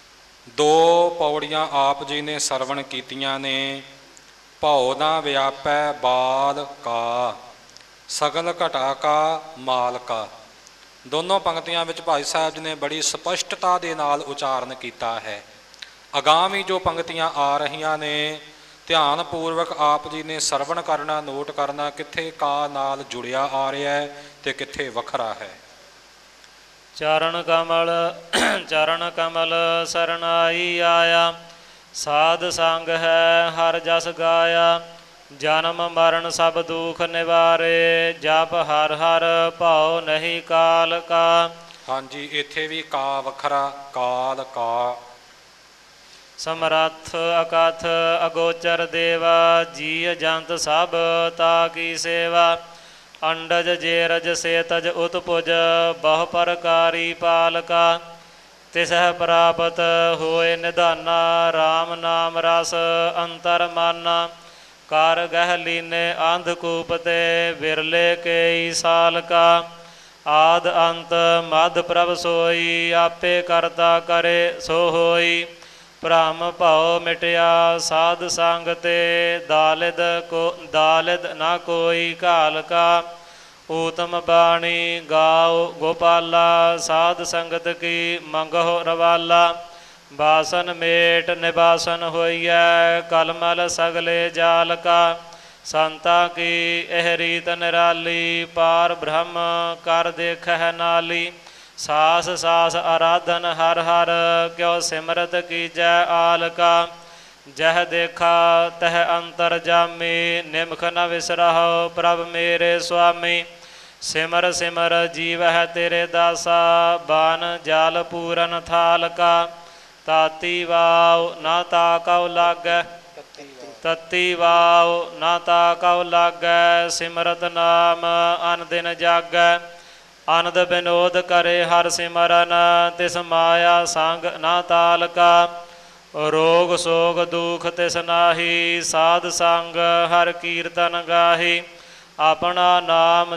ਦੋ ਪੌੜੀਆਂ ਆਪ ਜੀ ਨੇ ਸਰਵਣ ਕੀਤੀਆਂ ਨੇ ਭਉ ਨਾ ਵਿਆਪੈ ਬਾਲ ਕਾ ਸਗਲ ਘਟਾ ਕਾ ਮਾਲਕਾ ਦੋਨੋਂ ਪੰਕਤੀਆਂ ਵਿੱਚ ਭਾਈ ਸਾਹਿਬ ਜੀ ਨੇ ਬੜੀ ਸਪਸ਼ਟਤਾ ਦੇ ਨਾਲ ਉਚਾਰਨ ਕੀਤਾ ਹੈ ਅਗਾਮੀ ਜੋ ਪੰਕਤੀਆਂ ਆ ਰਹੀਆਂ ਨੇ ਧਿਆਨ ਪੂਰਵਕ ਆਪ ਜੀ ਨੇ ਸਰਵਣ ਕਰਨਾ ਨੋਟ ਕਰਨਾ ਕਿੱਥੇ ਕਾ ਨਾਲ ਜੁੜਿਆ ਆ ਰਿਹਾ ਹੈ ਤੇ ਕਿੱਥੇ ਵੱਖਰਾ ਹੈ ਚਰਨ ਕਮਲ ਸਰਨਾਈ ਆਇਆ ਸਾਧ ਸੰਗ ਹੈ ਹਰ ਜਸ ਗਾਇਆ ਜਨਮ ਮਰਨ ਸਭ ਦੁਖ ਨਿਵਾਰੇ ਜਪ ਹਰ ਹਰ ਭਾਉ ਨਹੀਂ ਕਾਲ ਕਾ ਹਾਂਜੀ ਇੱਥੇ ਵੀ ਕਾ ਵੱਖਰਾ ਕਾਲ ਕਾ ਸਮਰੱਥ ਅਕਥ ਅਗੋਚਰ ਦੇਵਾ ਜੀ ਜੰਤ ਸਭ ਤਾ ਕੀ ਸੇਵਾ ਅੰਡਜ ਜੇਰਜ ਸੇਤਜ ਉਤਪੁਜ ਬਹੁ ਪ੍ਰਕਾਰੀ ਪਾਲਕਾ ਤਿਸਹਿ ਪ੍ਰਾਪਤ ਹੋਏ ਨਿਧਾਨਾ RAM ਨਾਮ ਰਸ ਅੰਤਰ ਮਾਨਾ ਕਰ ਗਹਿ ਲੀਨੇ ਅੰਧਕੂਪ ਤੇ ਵਿਰਲੇ ਕੇਈ ਸਾਲਕਾ ਆਦ ਅੰਤ ਮਧ ਪ੍ਰਭ ਸੋਈ ਆਪੇ ਕਰਤਾ ਕਰੇ ਸੋ ਹੋਈ ਭ੍ਰਮ ਭਉ ਮਿਟਿਆ ਸਾਧ ਸੰਗ ਤੇ ਦਾਲਿਦ ਨਾ ਕੋਈ ਘਾਲ ਕਾ ਊਤਮ ਬਾਣੀ ਗਾਓ ਗੋਪਾਲਾ ਸਾਧ ਸੰਗਤ ਕੀ ਮੰਗਹੁ ਰਵਾਲਾ ਬਾਸਨ ਮੇਟ ਨਿਬਾਸਨ ਹੋਈਐ ਕਲਮਲ ਸਗਲੇ ਜਾਲ ਕਾ ਸੰਤਾ ਕੀ ਇਹ ਰੀਤ ਨਿਰਾਲੀ ਪਾਰ ਬ੍ਰਹਮ ਕਰ ਦੇਖਹਿ ਨਾਲੀ ਸਾਸ ਸਾਸ ਆਰਾਧਨ ਹਰ ਹਰ ਕਿਉ ਸਿਮਰਤ ਕੀਜੈ ਆਲਕਾ ਜਹ ਦੇਖਾ ਤਹ ਅੰਤਰ ਜਾਮੀ ਨਿਮਖ ਨ ਵਿਸਰਹੁ ਪ੍ਰਭ ਮੇਰੇ ਸੁਆਮੀ ਸਿਮਰ ਸਿਮਰ ਜੀਵ ਹੈ ਤੇਰੇ ਦਾਸਾ ਬਾਨ ਜਲ ਪੂਰਨ ਥਾਲਕਾ ਤਾਤੀ ਵਾਉ ਨਾ ਤਾਕਉ ਲਾਗੈ ਤਤੀ ਵਾਉ ਨਾ ਤਾ ਕਉ ਲਾਗੈ, ਸਿਮਰਤ ਨਾਮ ਅਨ ਦਿਨ ਜਾਗੈ। ਆਨੰਦ ਬਿਨੋਦ ਕਰੇ ਹਰ ਸਿਮਰਨ, ਤਿਸ ਮਾਇਆ ਸੰਗ ਨਾ ਤਾਲਕਾ। ਰੋਗ ਸੋਗ ਦੁਖ ਤਿਸ ਨਾਹੀ, ਸਾਧ ਸੰਗ ਹਰ ਕੀਰਤਨ ਗਾਹੀ। ਆਪਣਾ ਨਾਮ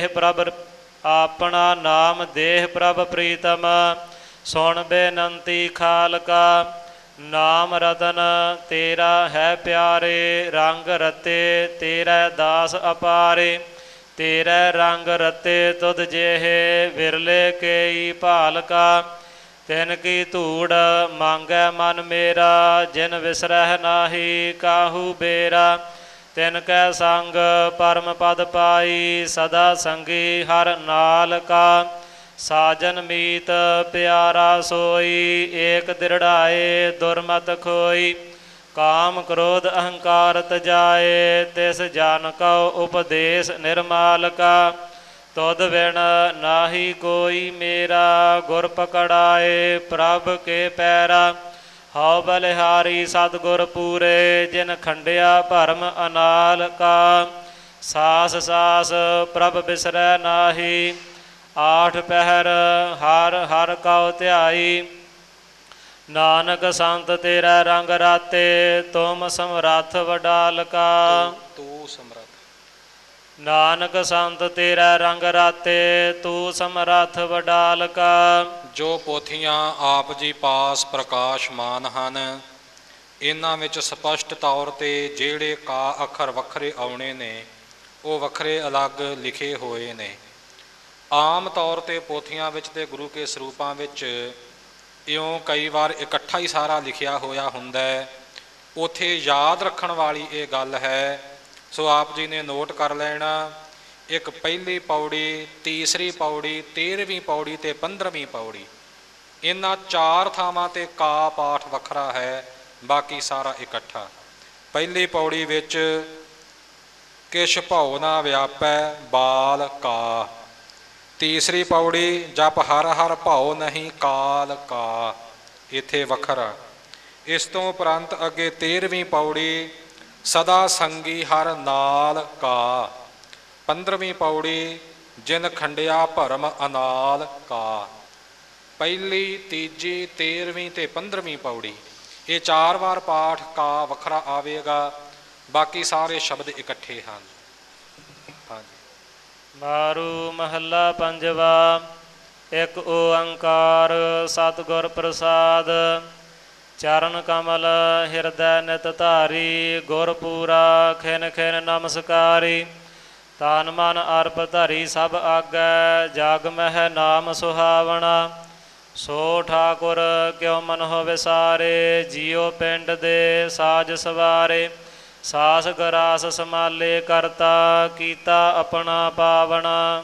ਦੇਹ ਪ੍ਰਭ ਪ੍ਰੀਤਮ, ਸੁਣ ਬੇਨੰਤੀ ਖਾਲਕਾ। ਨਾਮ ਰਤਨ ਤੇਰਾ ਹੈ ਪਿਆਰੇ, ਰੰਗ ਰਤੇ ਤੇਰਾ ਦਾਸ ਅਪਾਰੇ। ਤੇਰੇ ਰੰਗ ਰਤੇ ਤੁਧ ਜਿਹੇ, ਵਿਰਲੇ ਕੇਈ ਭਾਲਕਾ। ਤਿਨ ਕੀ ਧੂੜ ਮੰਗੈ ਮਨ ਮੇਰਾ, ਜਿਨ ਵਿਸਰਹਿ ਨਾਹੀ ਕਾਹੂ ਬੇਰਾ। ਤਿਨ ਕੈ ਸੰਗ ਪਰਮ ਪਦ ਪਾਈ, ਸਦਾ ਸੰਗੀ ਹਰ ਨਾਲ ਕਾ। ਸਾਜਨ ਮੀਤ ਪਿਆਰਾ ਸੋਈ, ਏਕ ਦਿਰੜਾਏ ਦੁਰਮਤ ਖੋਈ। ਕਾਮ ਕ੍ਰੋਧ ਅਹੰਕਾਰ ਤਜਾਏ, ਤਿਸ ਜਨ ਕਉ ਉਪਦੇਸ਼ ਨਿਰਮਾਲ ਕਾ। ਤੁਧ ਬਿਨ ਨਾਹੀ ਕੋਈ ਮੇਰਾ, ਗੁਰ ਪਕੜਾਏ ਪ੍ਰਭ ਕੇ ਪੈਰਾ। ਹਉ ਬਲਿਹਾਰੀ ਸਤਿਗੁਰ ਪੂਰੇ, ਜਿਨ ਖੰਡਿਆ ਭਰਮ ਅਨਾਲ ਕਾ। ਸਾਸ ਸਾਸ ਪ੍ਰਭ ਬਿਸਰੈ ਨਾਹੀ, ਆਠ ਪਹਿਰ ਹਰ ਹਰ ਕਉ ਧਿਆਈ। ਨਾਨਕ ਸੰਤ ਤੇਰਾ ਰੰਗ ਰਾਤੇ, ਤੁਮ ਸਮਰੱਥ ਵਡਾਲ ਕਾ। ਤੂੰ ਸਮਰੱਥ। ਨਾਨਕ ਸੰਤ ਤੇਰਾ ਰੰਗ ਰਾਤੇ, ਤੂੰ ਸਮਰੱਥ ਵਡਾਲ ਕਾ। ਜੋ ਪੋਥੀਆਂ ਆਪ ਜੀ ਪਾਸ ਪ੍ਰਕਾਸ਼ਮਾਨ ਹਨ, ਇਹਨਾਂ ਵਿੱਚ ਸਪਸ਼ਟ ਤੌਰ 'ਤੇ ਜਿਹੜੇ ਕਾ ਅੱਖਰ ਵੱਖਰੇ ਆਉਣੇ ਨੇ, ਉਹ ਵੱਖਰੇ ਅਲੱਗ ਲਿਖੇ ਹੋਏ ਨੇ। ਆਮ ਤੌਰ 'ਤੇ ਪੋਥੀਆਂ ਵਿੱਚ ਤੇ ਗੁਰੂ ਕੇ ਸਰੂਪਾਂ ਵਿੱਚ ਇਉਂ ਕਈ ਵਾਰ ਇਕੱਠਾ ਹੀ ਸਾਰਾ ਲਿਖਿਆ ਹੋਇਆ ਹੁੰਦਾ ਹੈ। ਉੱਥੇ ਯਾਦ ਰੱਖਣ ਵਾਲੀ ਇਹ ਗੱਲ ਹੈ, ਸੋ ਆਪ ਜੀ ਨੇ ਨੋਟ ਕਰ ਲੈਣਾ। ਇੱਕ ਪਹਿਲੀ ਪੌੜੀ, ਤੀਸਰੀ ਪੌੜੀ, 13ਵੀਂ ਪੌੜੀ ਅਤੇ 15ਵੀਂ ਪੌੜੀ, ਇਹਨਾਂ 4 ਥਾਵਾਂ 'ਤੇ ਕਾ ਪਾਠ ਵੱਖਰਾ ਹੈ, ਬਾਕੀ ਸਾਰਾ ਇਕੱਠਾ। ਪਹਿਲੀ ਪੌੜੀ ਵਿੱਚ ਕਿਛ ਭਉ ਨਾ ਵਿਆਪੈ ਬਾਲ ਕਾ। ਤੀਸਰੀ ਪੌੜੀ ਜਪ ਹਰ ਹਰ ਭਉ ਨਹੀਂ ਕਾਲ ਕਾ, ਇੱਥੇ ਵੱਖਰਾ। ਇਸ ਤੋਂ ਉਪਰੰਤ ਅੱਗੇ 13ਵੀਂ ਪੌੜੀ ਸਦਾ ਸੰਗੀ ਹਰ ਨਾਲ ਕਾ। 15ਵੀਂ ਪੌੜੀ ਜਿਨ ਖੰਡਿਆ ਭਰਮ ਅਨਾਲ ਕਾ। ਪਹਿਲੀ, ਤੀਜੀ, 13ਵੀਂ ਅਤੇ 15ਵੀਂ ਪੌੜੀ, ਇਹ 4 ਵਾਰ ਪਾਠ ਕਾ ਵੱਖਰਾ ਆਵੇਗਾ, ਬਾਕੀ ਸਾਰੇ ਸ਼ਬਦ ਇਕੱਠੇ ਹਨ। ਹਾਂਜੀ। ਮਾਰੂ ਮਹੱਲਾ ਪੰਜਵਾ। ਇੱਕ ਓੰਕਾਰ ਸਤਿਗੁਰ ਪ੍ਰਸਾਦ। ਚਰਨ ਕਮਲ ਹਿਰਦੈ ਨਿਤ ਧਾਰੀ, ਗੁਰ ਪੂਰਾ ਖਿਨ ਖਿਨ ਨਮਸਕਾਰੀ। ਤਨ ਮਨ ਅਰਪ ਧਰੀ ਸਭ ਆਗੈ, ਜਗ ਮਹਿ ਨਾਮ ਸੁਹਾਵਣਾ। ਸੋ ਠਾਕੁਰ ਕਿਉ ਮਨਹੁ ਵਿਸਾਰੇ, ਜੀਉ ਪਿੰਡ ਦੇ ਸਾਜ ਸਵਾਰੇ। ਸਾਸ ਗਰਾਸ ਸਮਾਲੇ ਕਰਤਾ, ਕੀਤਾ ਆਪਣਾ ਪਾਵਣਾ।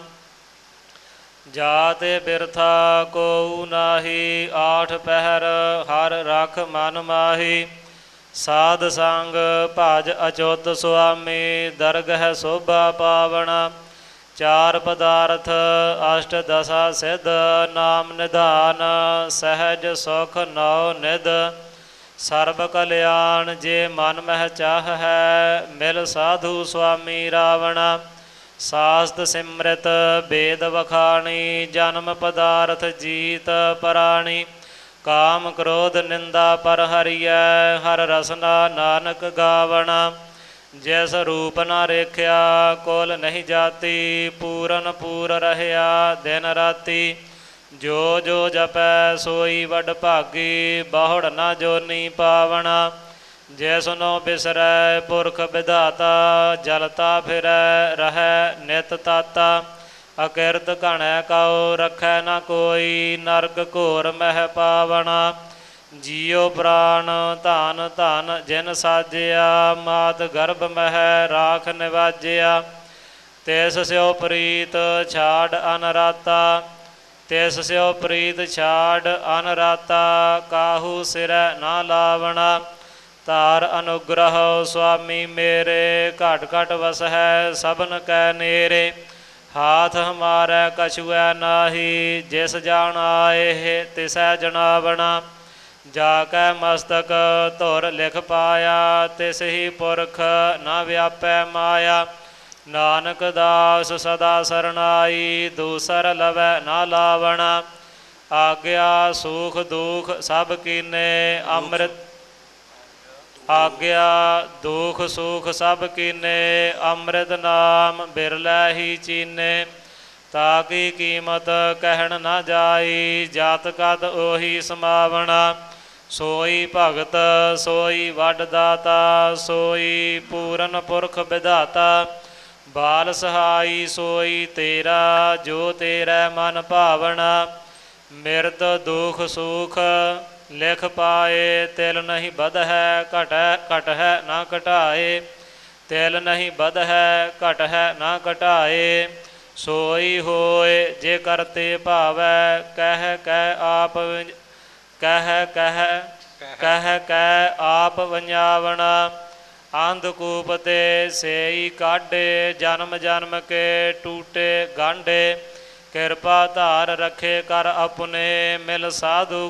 ਜਾਤੇ ਬਿਰਥਾ ਕੋਊ ਨਾਹੀ, ਆਠ ਪਹਿਰ ਹਰ ਰਖ ਮਨ ਮਾਹੀ। ਸਾਧ ਸੰਗ ਭਜ ਅਚੁੱਤ ਸੁਆਮੀ, ਦਰਗਹਿ ਸੋਭਾ ਪਾਵਣਾ। 4 ਪਦਾਰਥ ਅਸ਼ਟ ਦਸਾ ਸਿੱਧ, ਨਾਮ ਨਿਧਾਨ ਸਹਿਜ ਸੁਖ ਨਉ ਨਿਧ। ਸਰਬ ਕਲਿਆਣ ਜੇ ਮਨ ਮਹਿ ਚਾਹ ਹੈ, ਮਿਲ ਸਾਧੂ ਸੁਆਮੀ ਰਾਵਣਾ। ਸਾਸਤ ਸਿਮਰਤ ਬੇਦ ਵਖਾਣੀ, ਜਨਮ ਪਦਾਰਥ ਜੀਤ ਪਰਾਣੀ। ਕਾਮ ਕ੍ਰੋਧ ਨਿੰਦਾ ਪਰ ਹਰੀਐ, ਹਰ ਰਸਨਾ ਨਾਨਕ ਗਾਵਣਾ। ਜਿਸ ਰੂਪ ਨਾ ਰੇਖਿਆ ਕੁਲ ਨਹੀਂ ਜਾਤੀ, ਪੂਰਨ ਪੂਰ ਰਹਿਆ ਦਿਨ ਰਾਤੀ। ਜੋ ਜੋ ਜਪੈ ਸੋਈ ਵਡ ਭਾਗੀ, ਬਹੁੜ ਨਾ ਜੋਨੀ ਪਾਵਣਾ। ਜੈਸਨੋ ਬਿਸਰੈ ਪੁਰਖ ਵਿਧਾਤਾ, ਜਲਤਾ ਫਿਰੈ ਰਹੈ ਨਿਤ ਤਾਤਾ। ਅਕਿਰਤ ਘਣੈ ਕਉ ਰੱਖੈ ਨਾ ਕੋਈ, ਨਰਕ ਘੋਰ ਮਹਿ ਪਾਵਣਾ। ਜੀਉ ਪ੍ਰਾਣ ਧਨ ਧਨ ਜਿਨ ਸਾਜਿਆ, ਮਾਤ ਗਰਭ ਮਹਿ ਰਾਖ ਨਿਵਾਜਿਆ। ਤਿਸ ਸਿਉ ਪ੍ਰੀਤ ਛਾੜ ਅਨਰਾਤਾ, ਤਿਸ ਸਿਉ ਪ੍ਰੀਤ ਛਾੜ ਅਨਰਾਤਾ। ਕਾਹੂ ਸਿਰੈ ਨਾ ਲਾਵਣਾ। ਧਾਰ ਅਨੁਗ੍ਰਹ ਸੁਆਮੀ ਮੇਰੇ, ਘਟ ਘਟ ਵਸਹਿ ਸਭਨ ਕੈ ਨੇਰੇ। ਹਾਥ ਹਮਾਰੈ ਕਛੁਐ ਨਾਹੀ, ਜਿਸ ਜਾਣ ਆਏ ਤਿਸੈ ਜਣਾਵਣਾ। ਜਾ ਕੈ ਮਸਤਕ ਧੁਰ ਲਿਖ ਪਾਇਆ, ਤਿਸ ਹੀ ਪੁਰਖ ਨਾ ਵਿਆਪੈ ਮਾਇਆ। ਨਾਨਕ ਦਾਸ ਸਦਾ ਸਰਨਾਈ, ਦੂਸਰ ਲਵੈ ਨਾ ਲਾਵਣਾ। ਆਗਿਆ ਸੁਖ ਦੁਖ ਸਭ ਕੀਨੇ, ਅੰਮ੍ਰਿਤ ਆਗਿਆ ਦੁਖ ਸੁਖ ਸਭ ਕੀਨੇ, ਅੰਮ੍ਰਿਤ ਨਾਮ ਬਿਰਲੇ ਹੀ ਚੀਨੇ। ਤਾ ਕੀ ਕੀਮਤ ਕਹਿਣ ਨਾ ਜਾਈ, ਜਾਤ ਕਦ ਉਹੀ ਸਮਾਵਣਾ। ਸੋਈ ਭਗਤ ਸੋਈ ਵੱਡ ਦਾਤਾ, ਸੋਈ ਪੂਰਨ ਪੁਰਖ ਵਿਧਾਤਾ। ਬਾਲ ਸਹਾਈ ਸੋਈ ਤੇਰਾ, ਜੋ ਤੇਰਾ ਮਨ ਭਾਵਣਾ। ਮਿਰਤ ਦੁਖ ਸੁਖ ਲਿਖ ਪਾਏ, ਤਿਲ ਨਹੀਂ ਬਧੈ ਘਟੈ ਨਾ ਘਟਾਏ। ਤਿਲ ਨਹੀਂ ਬਧੈ ਘਟੈ ਨਾ ਘਟਾਏ। ਸੋਈ ਹੋਏ ਜੇ ਕਰਤੇ ਭਾਵੈ, ਕਹਿ ਕਹਿ ਆਪ ਵੰਜਾਵਣਾ। ਅੰਧਕੂਪ ਤੇ ਸੇਈ ਕਾਢੇ, ਜਨਮ ਜਨਮ ਕੇ ਟੂਟੇ ਗਾਂਢੇ। ਕਿਰਪਾ ਧਾਰ ਰੱਖੇ ਕਰ ਆਪਣੇ, ਮਿਲ ਸਾਧੂ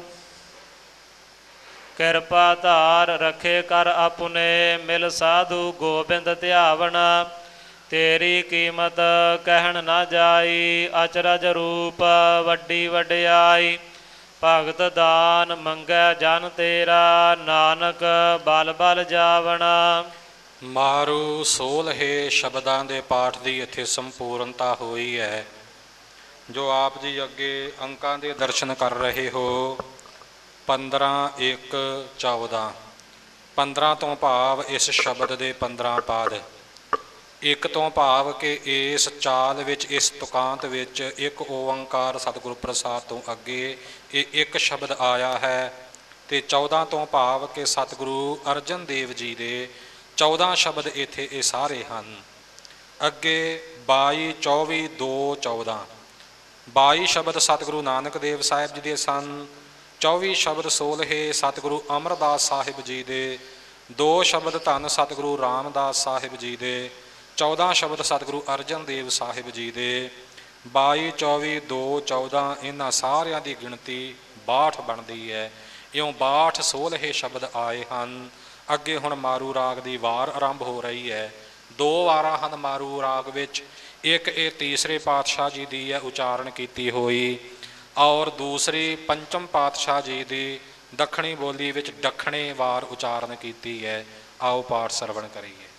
ਕਿਰਪਾ ਧਾਰ ਰੱਖੇ ਕਰ ਆਪਣੇ, ਮਿਲ ਸਾਧੂ ਗੋਬਿੰਦ ਧਿਆਵਣਾ। ਤੇਰੀ ਕੀਮਤ ਕਹਿਣ ਨਾ ਜਾਈ, ਅਚਰਜ ਰੂਪ ਵੱਡੀ ਵਡਿਆਈ। ਭਗਤ ਦਾਨ ਮੰਗੈ ਜਨ ਤੇਰਾ, ਨਾਨਕ ਬਲ ਬਲ ਜਾਵਣਾ। ਮਾਰੂ ਸੋਲ੍ਹੇ ਸ਼ਬਦਾਂ ਦੇ ਪਾਠ ਦੀ ਇੱਥੇ ਸੰਪੂਰਨਤਾ ਹੋਈ ਹੈ। ਜੋ ਆਪ ਜੀ ਅੱਗੇ ਅੰਕਾਂ ਦੇ ਦਰਸ਼ਨ ਕਰ ਰਹੇ ਹੋ, 15 1 14 15 ਤੋਂ ਭਾਵ ਇਸ ਸ਼ਬਦ ਦੇ 15 ਪਾਦ। ਇੱਕ ਤੋਂ ਭਾਵ ਕਿ ਇਸ ਚਾਲ ਵਿੱਚ, ਇਸ ਤੁਕਾਂਤ ਵਿੱਚ ਇੱਕ ਓੰਕਾਰ ਸਤਿਗੁਰੂ ਪ੍ਰਸਾਦ ਤੋਂ ਅੱਗੇ ਇਹ ਇੱਕ ਸ਼ਬਦ ਆਇਆ ਹੈ। ਅਤੇ 14 ਤੋਂ ਭਾਵ ਕਿ ਸਤਿਗੁਰੂ ਅਰਜਨ ਦੇਵ ਜੀ ਦੇ 14 ਸ਼ਬਦ ਇੱਥੇ ਇਹ ਸਾਰੇ ਹਨ। ਅੱਗੇ 22 24 2 14 22 ਸ਼ਬਦ ਸਤਿਗੁਰੂ ਨਾਨਕ ਦੇਵ ਸਾਹਿਬ ਜੀ ਦੇ ਸਨ। 24 ਸ਼ਬਦ ਸੋਲ੍ਹੇ ਸਤਿਗੁਰੂ ਅਮਰਦਾਸ ਸਾਹਿਬ ਜੀ ਦੇ। 2 ਸ਼ਬਦ ਧੰਨ ਸਤਿਗੁਰੂ ਰਾਮਦਾਸ ਸਾਹਿਬ ਜੀ ਦੇ। 14 ਸ਼ਬਦ ਸਤਿਗੁਰੂ ਅਰਜਨ ਦੇਵ ਸਾਹਿਬ ਜੀ ਦੇ। 22 24 2 14 ਇਹਨਾਂ ਸਾਰਿਆਂ ਦੀ ਗਿਣਤੀ 62 ਬਣਦੀ ਹੈ। ਇਉਂ 62 ਸੋਲ੍ਹੇ ਸ਼ਬਦ ਆਏ ਹਨ। ਅੱਗੇ ਹੁਣ ਮਾਰੂ ਰਾਗ ਦੀ ਵਾਰ ਆਰੰਭ ਹੋ ਰਹੀ ਹੈ। 2 ਵਾਰਾਂ ਹਨ ਮਾਰੂ ਰਾਗ ਵਿੱਚ। ਇੱਕ ਇਹ ਤੀਸਰੇ ਪਾਤਸ਼ਾਹ ਜੀ ਦੀ ਹੈ ਉਚਾਰਨ ਕੀਤੀ ਹੋਈ, ਔਰ ਦੂਸਰੀ ਪੰਚਮ ਪਾਤਸ਼ਾਹ ਜੀ ਦੀ ਦੱਖਣੀ ਬੋਲੀ ਵਿੱਚ ਦੱਖਣੇ ਵਾਰ ਉਚਾਰਨ ਕੀਤੀ ਹੈ। ਆਓ ਪਾਠ ਸਰਵਣ ਕਰੀਏ।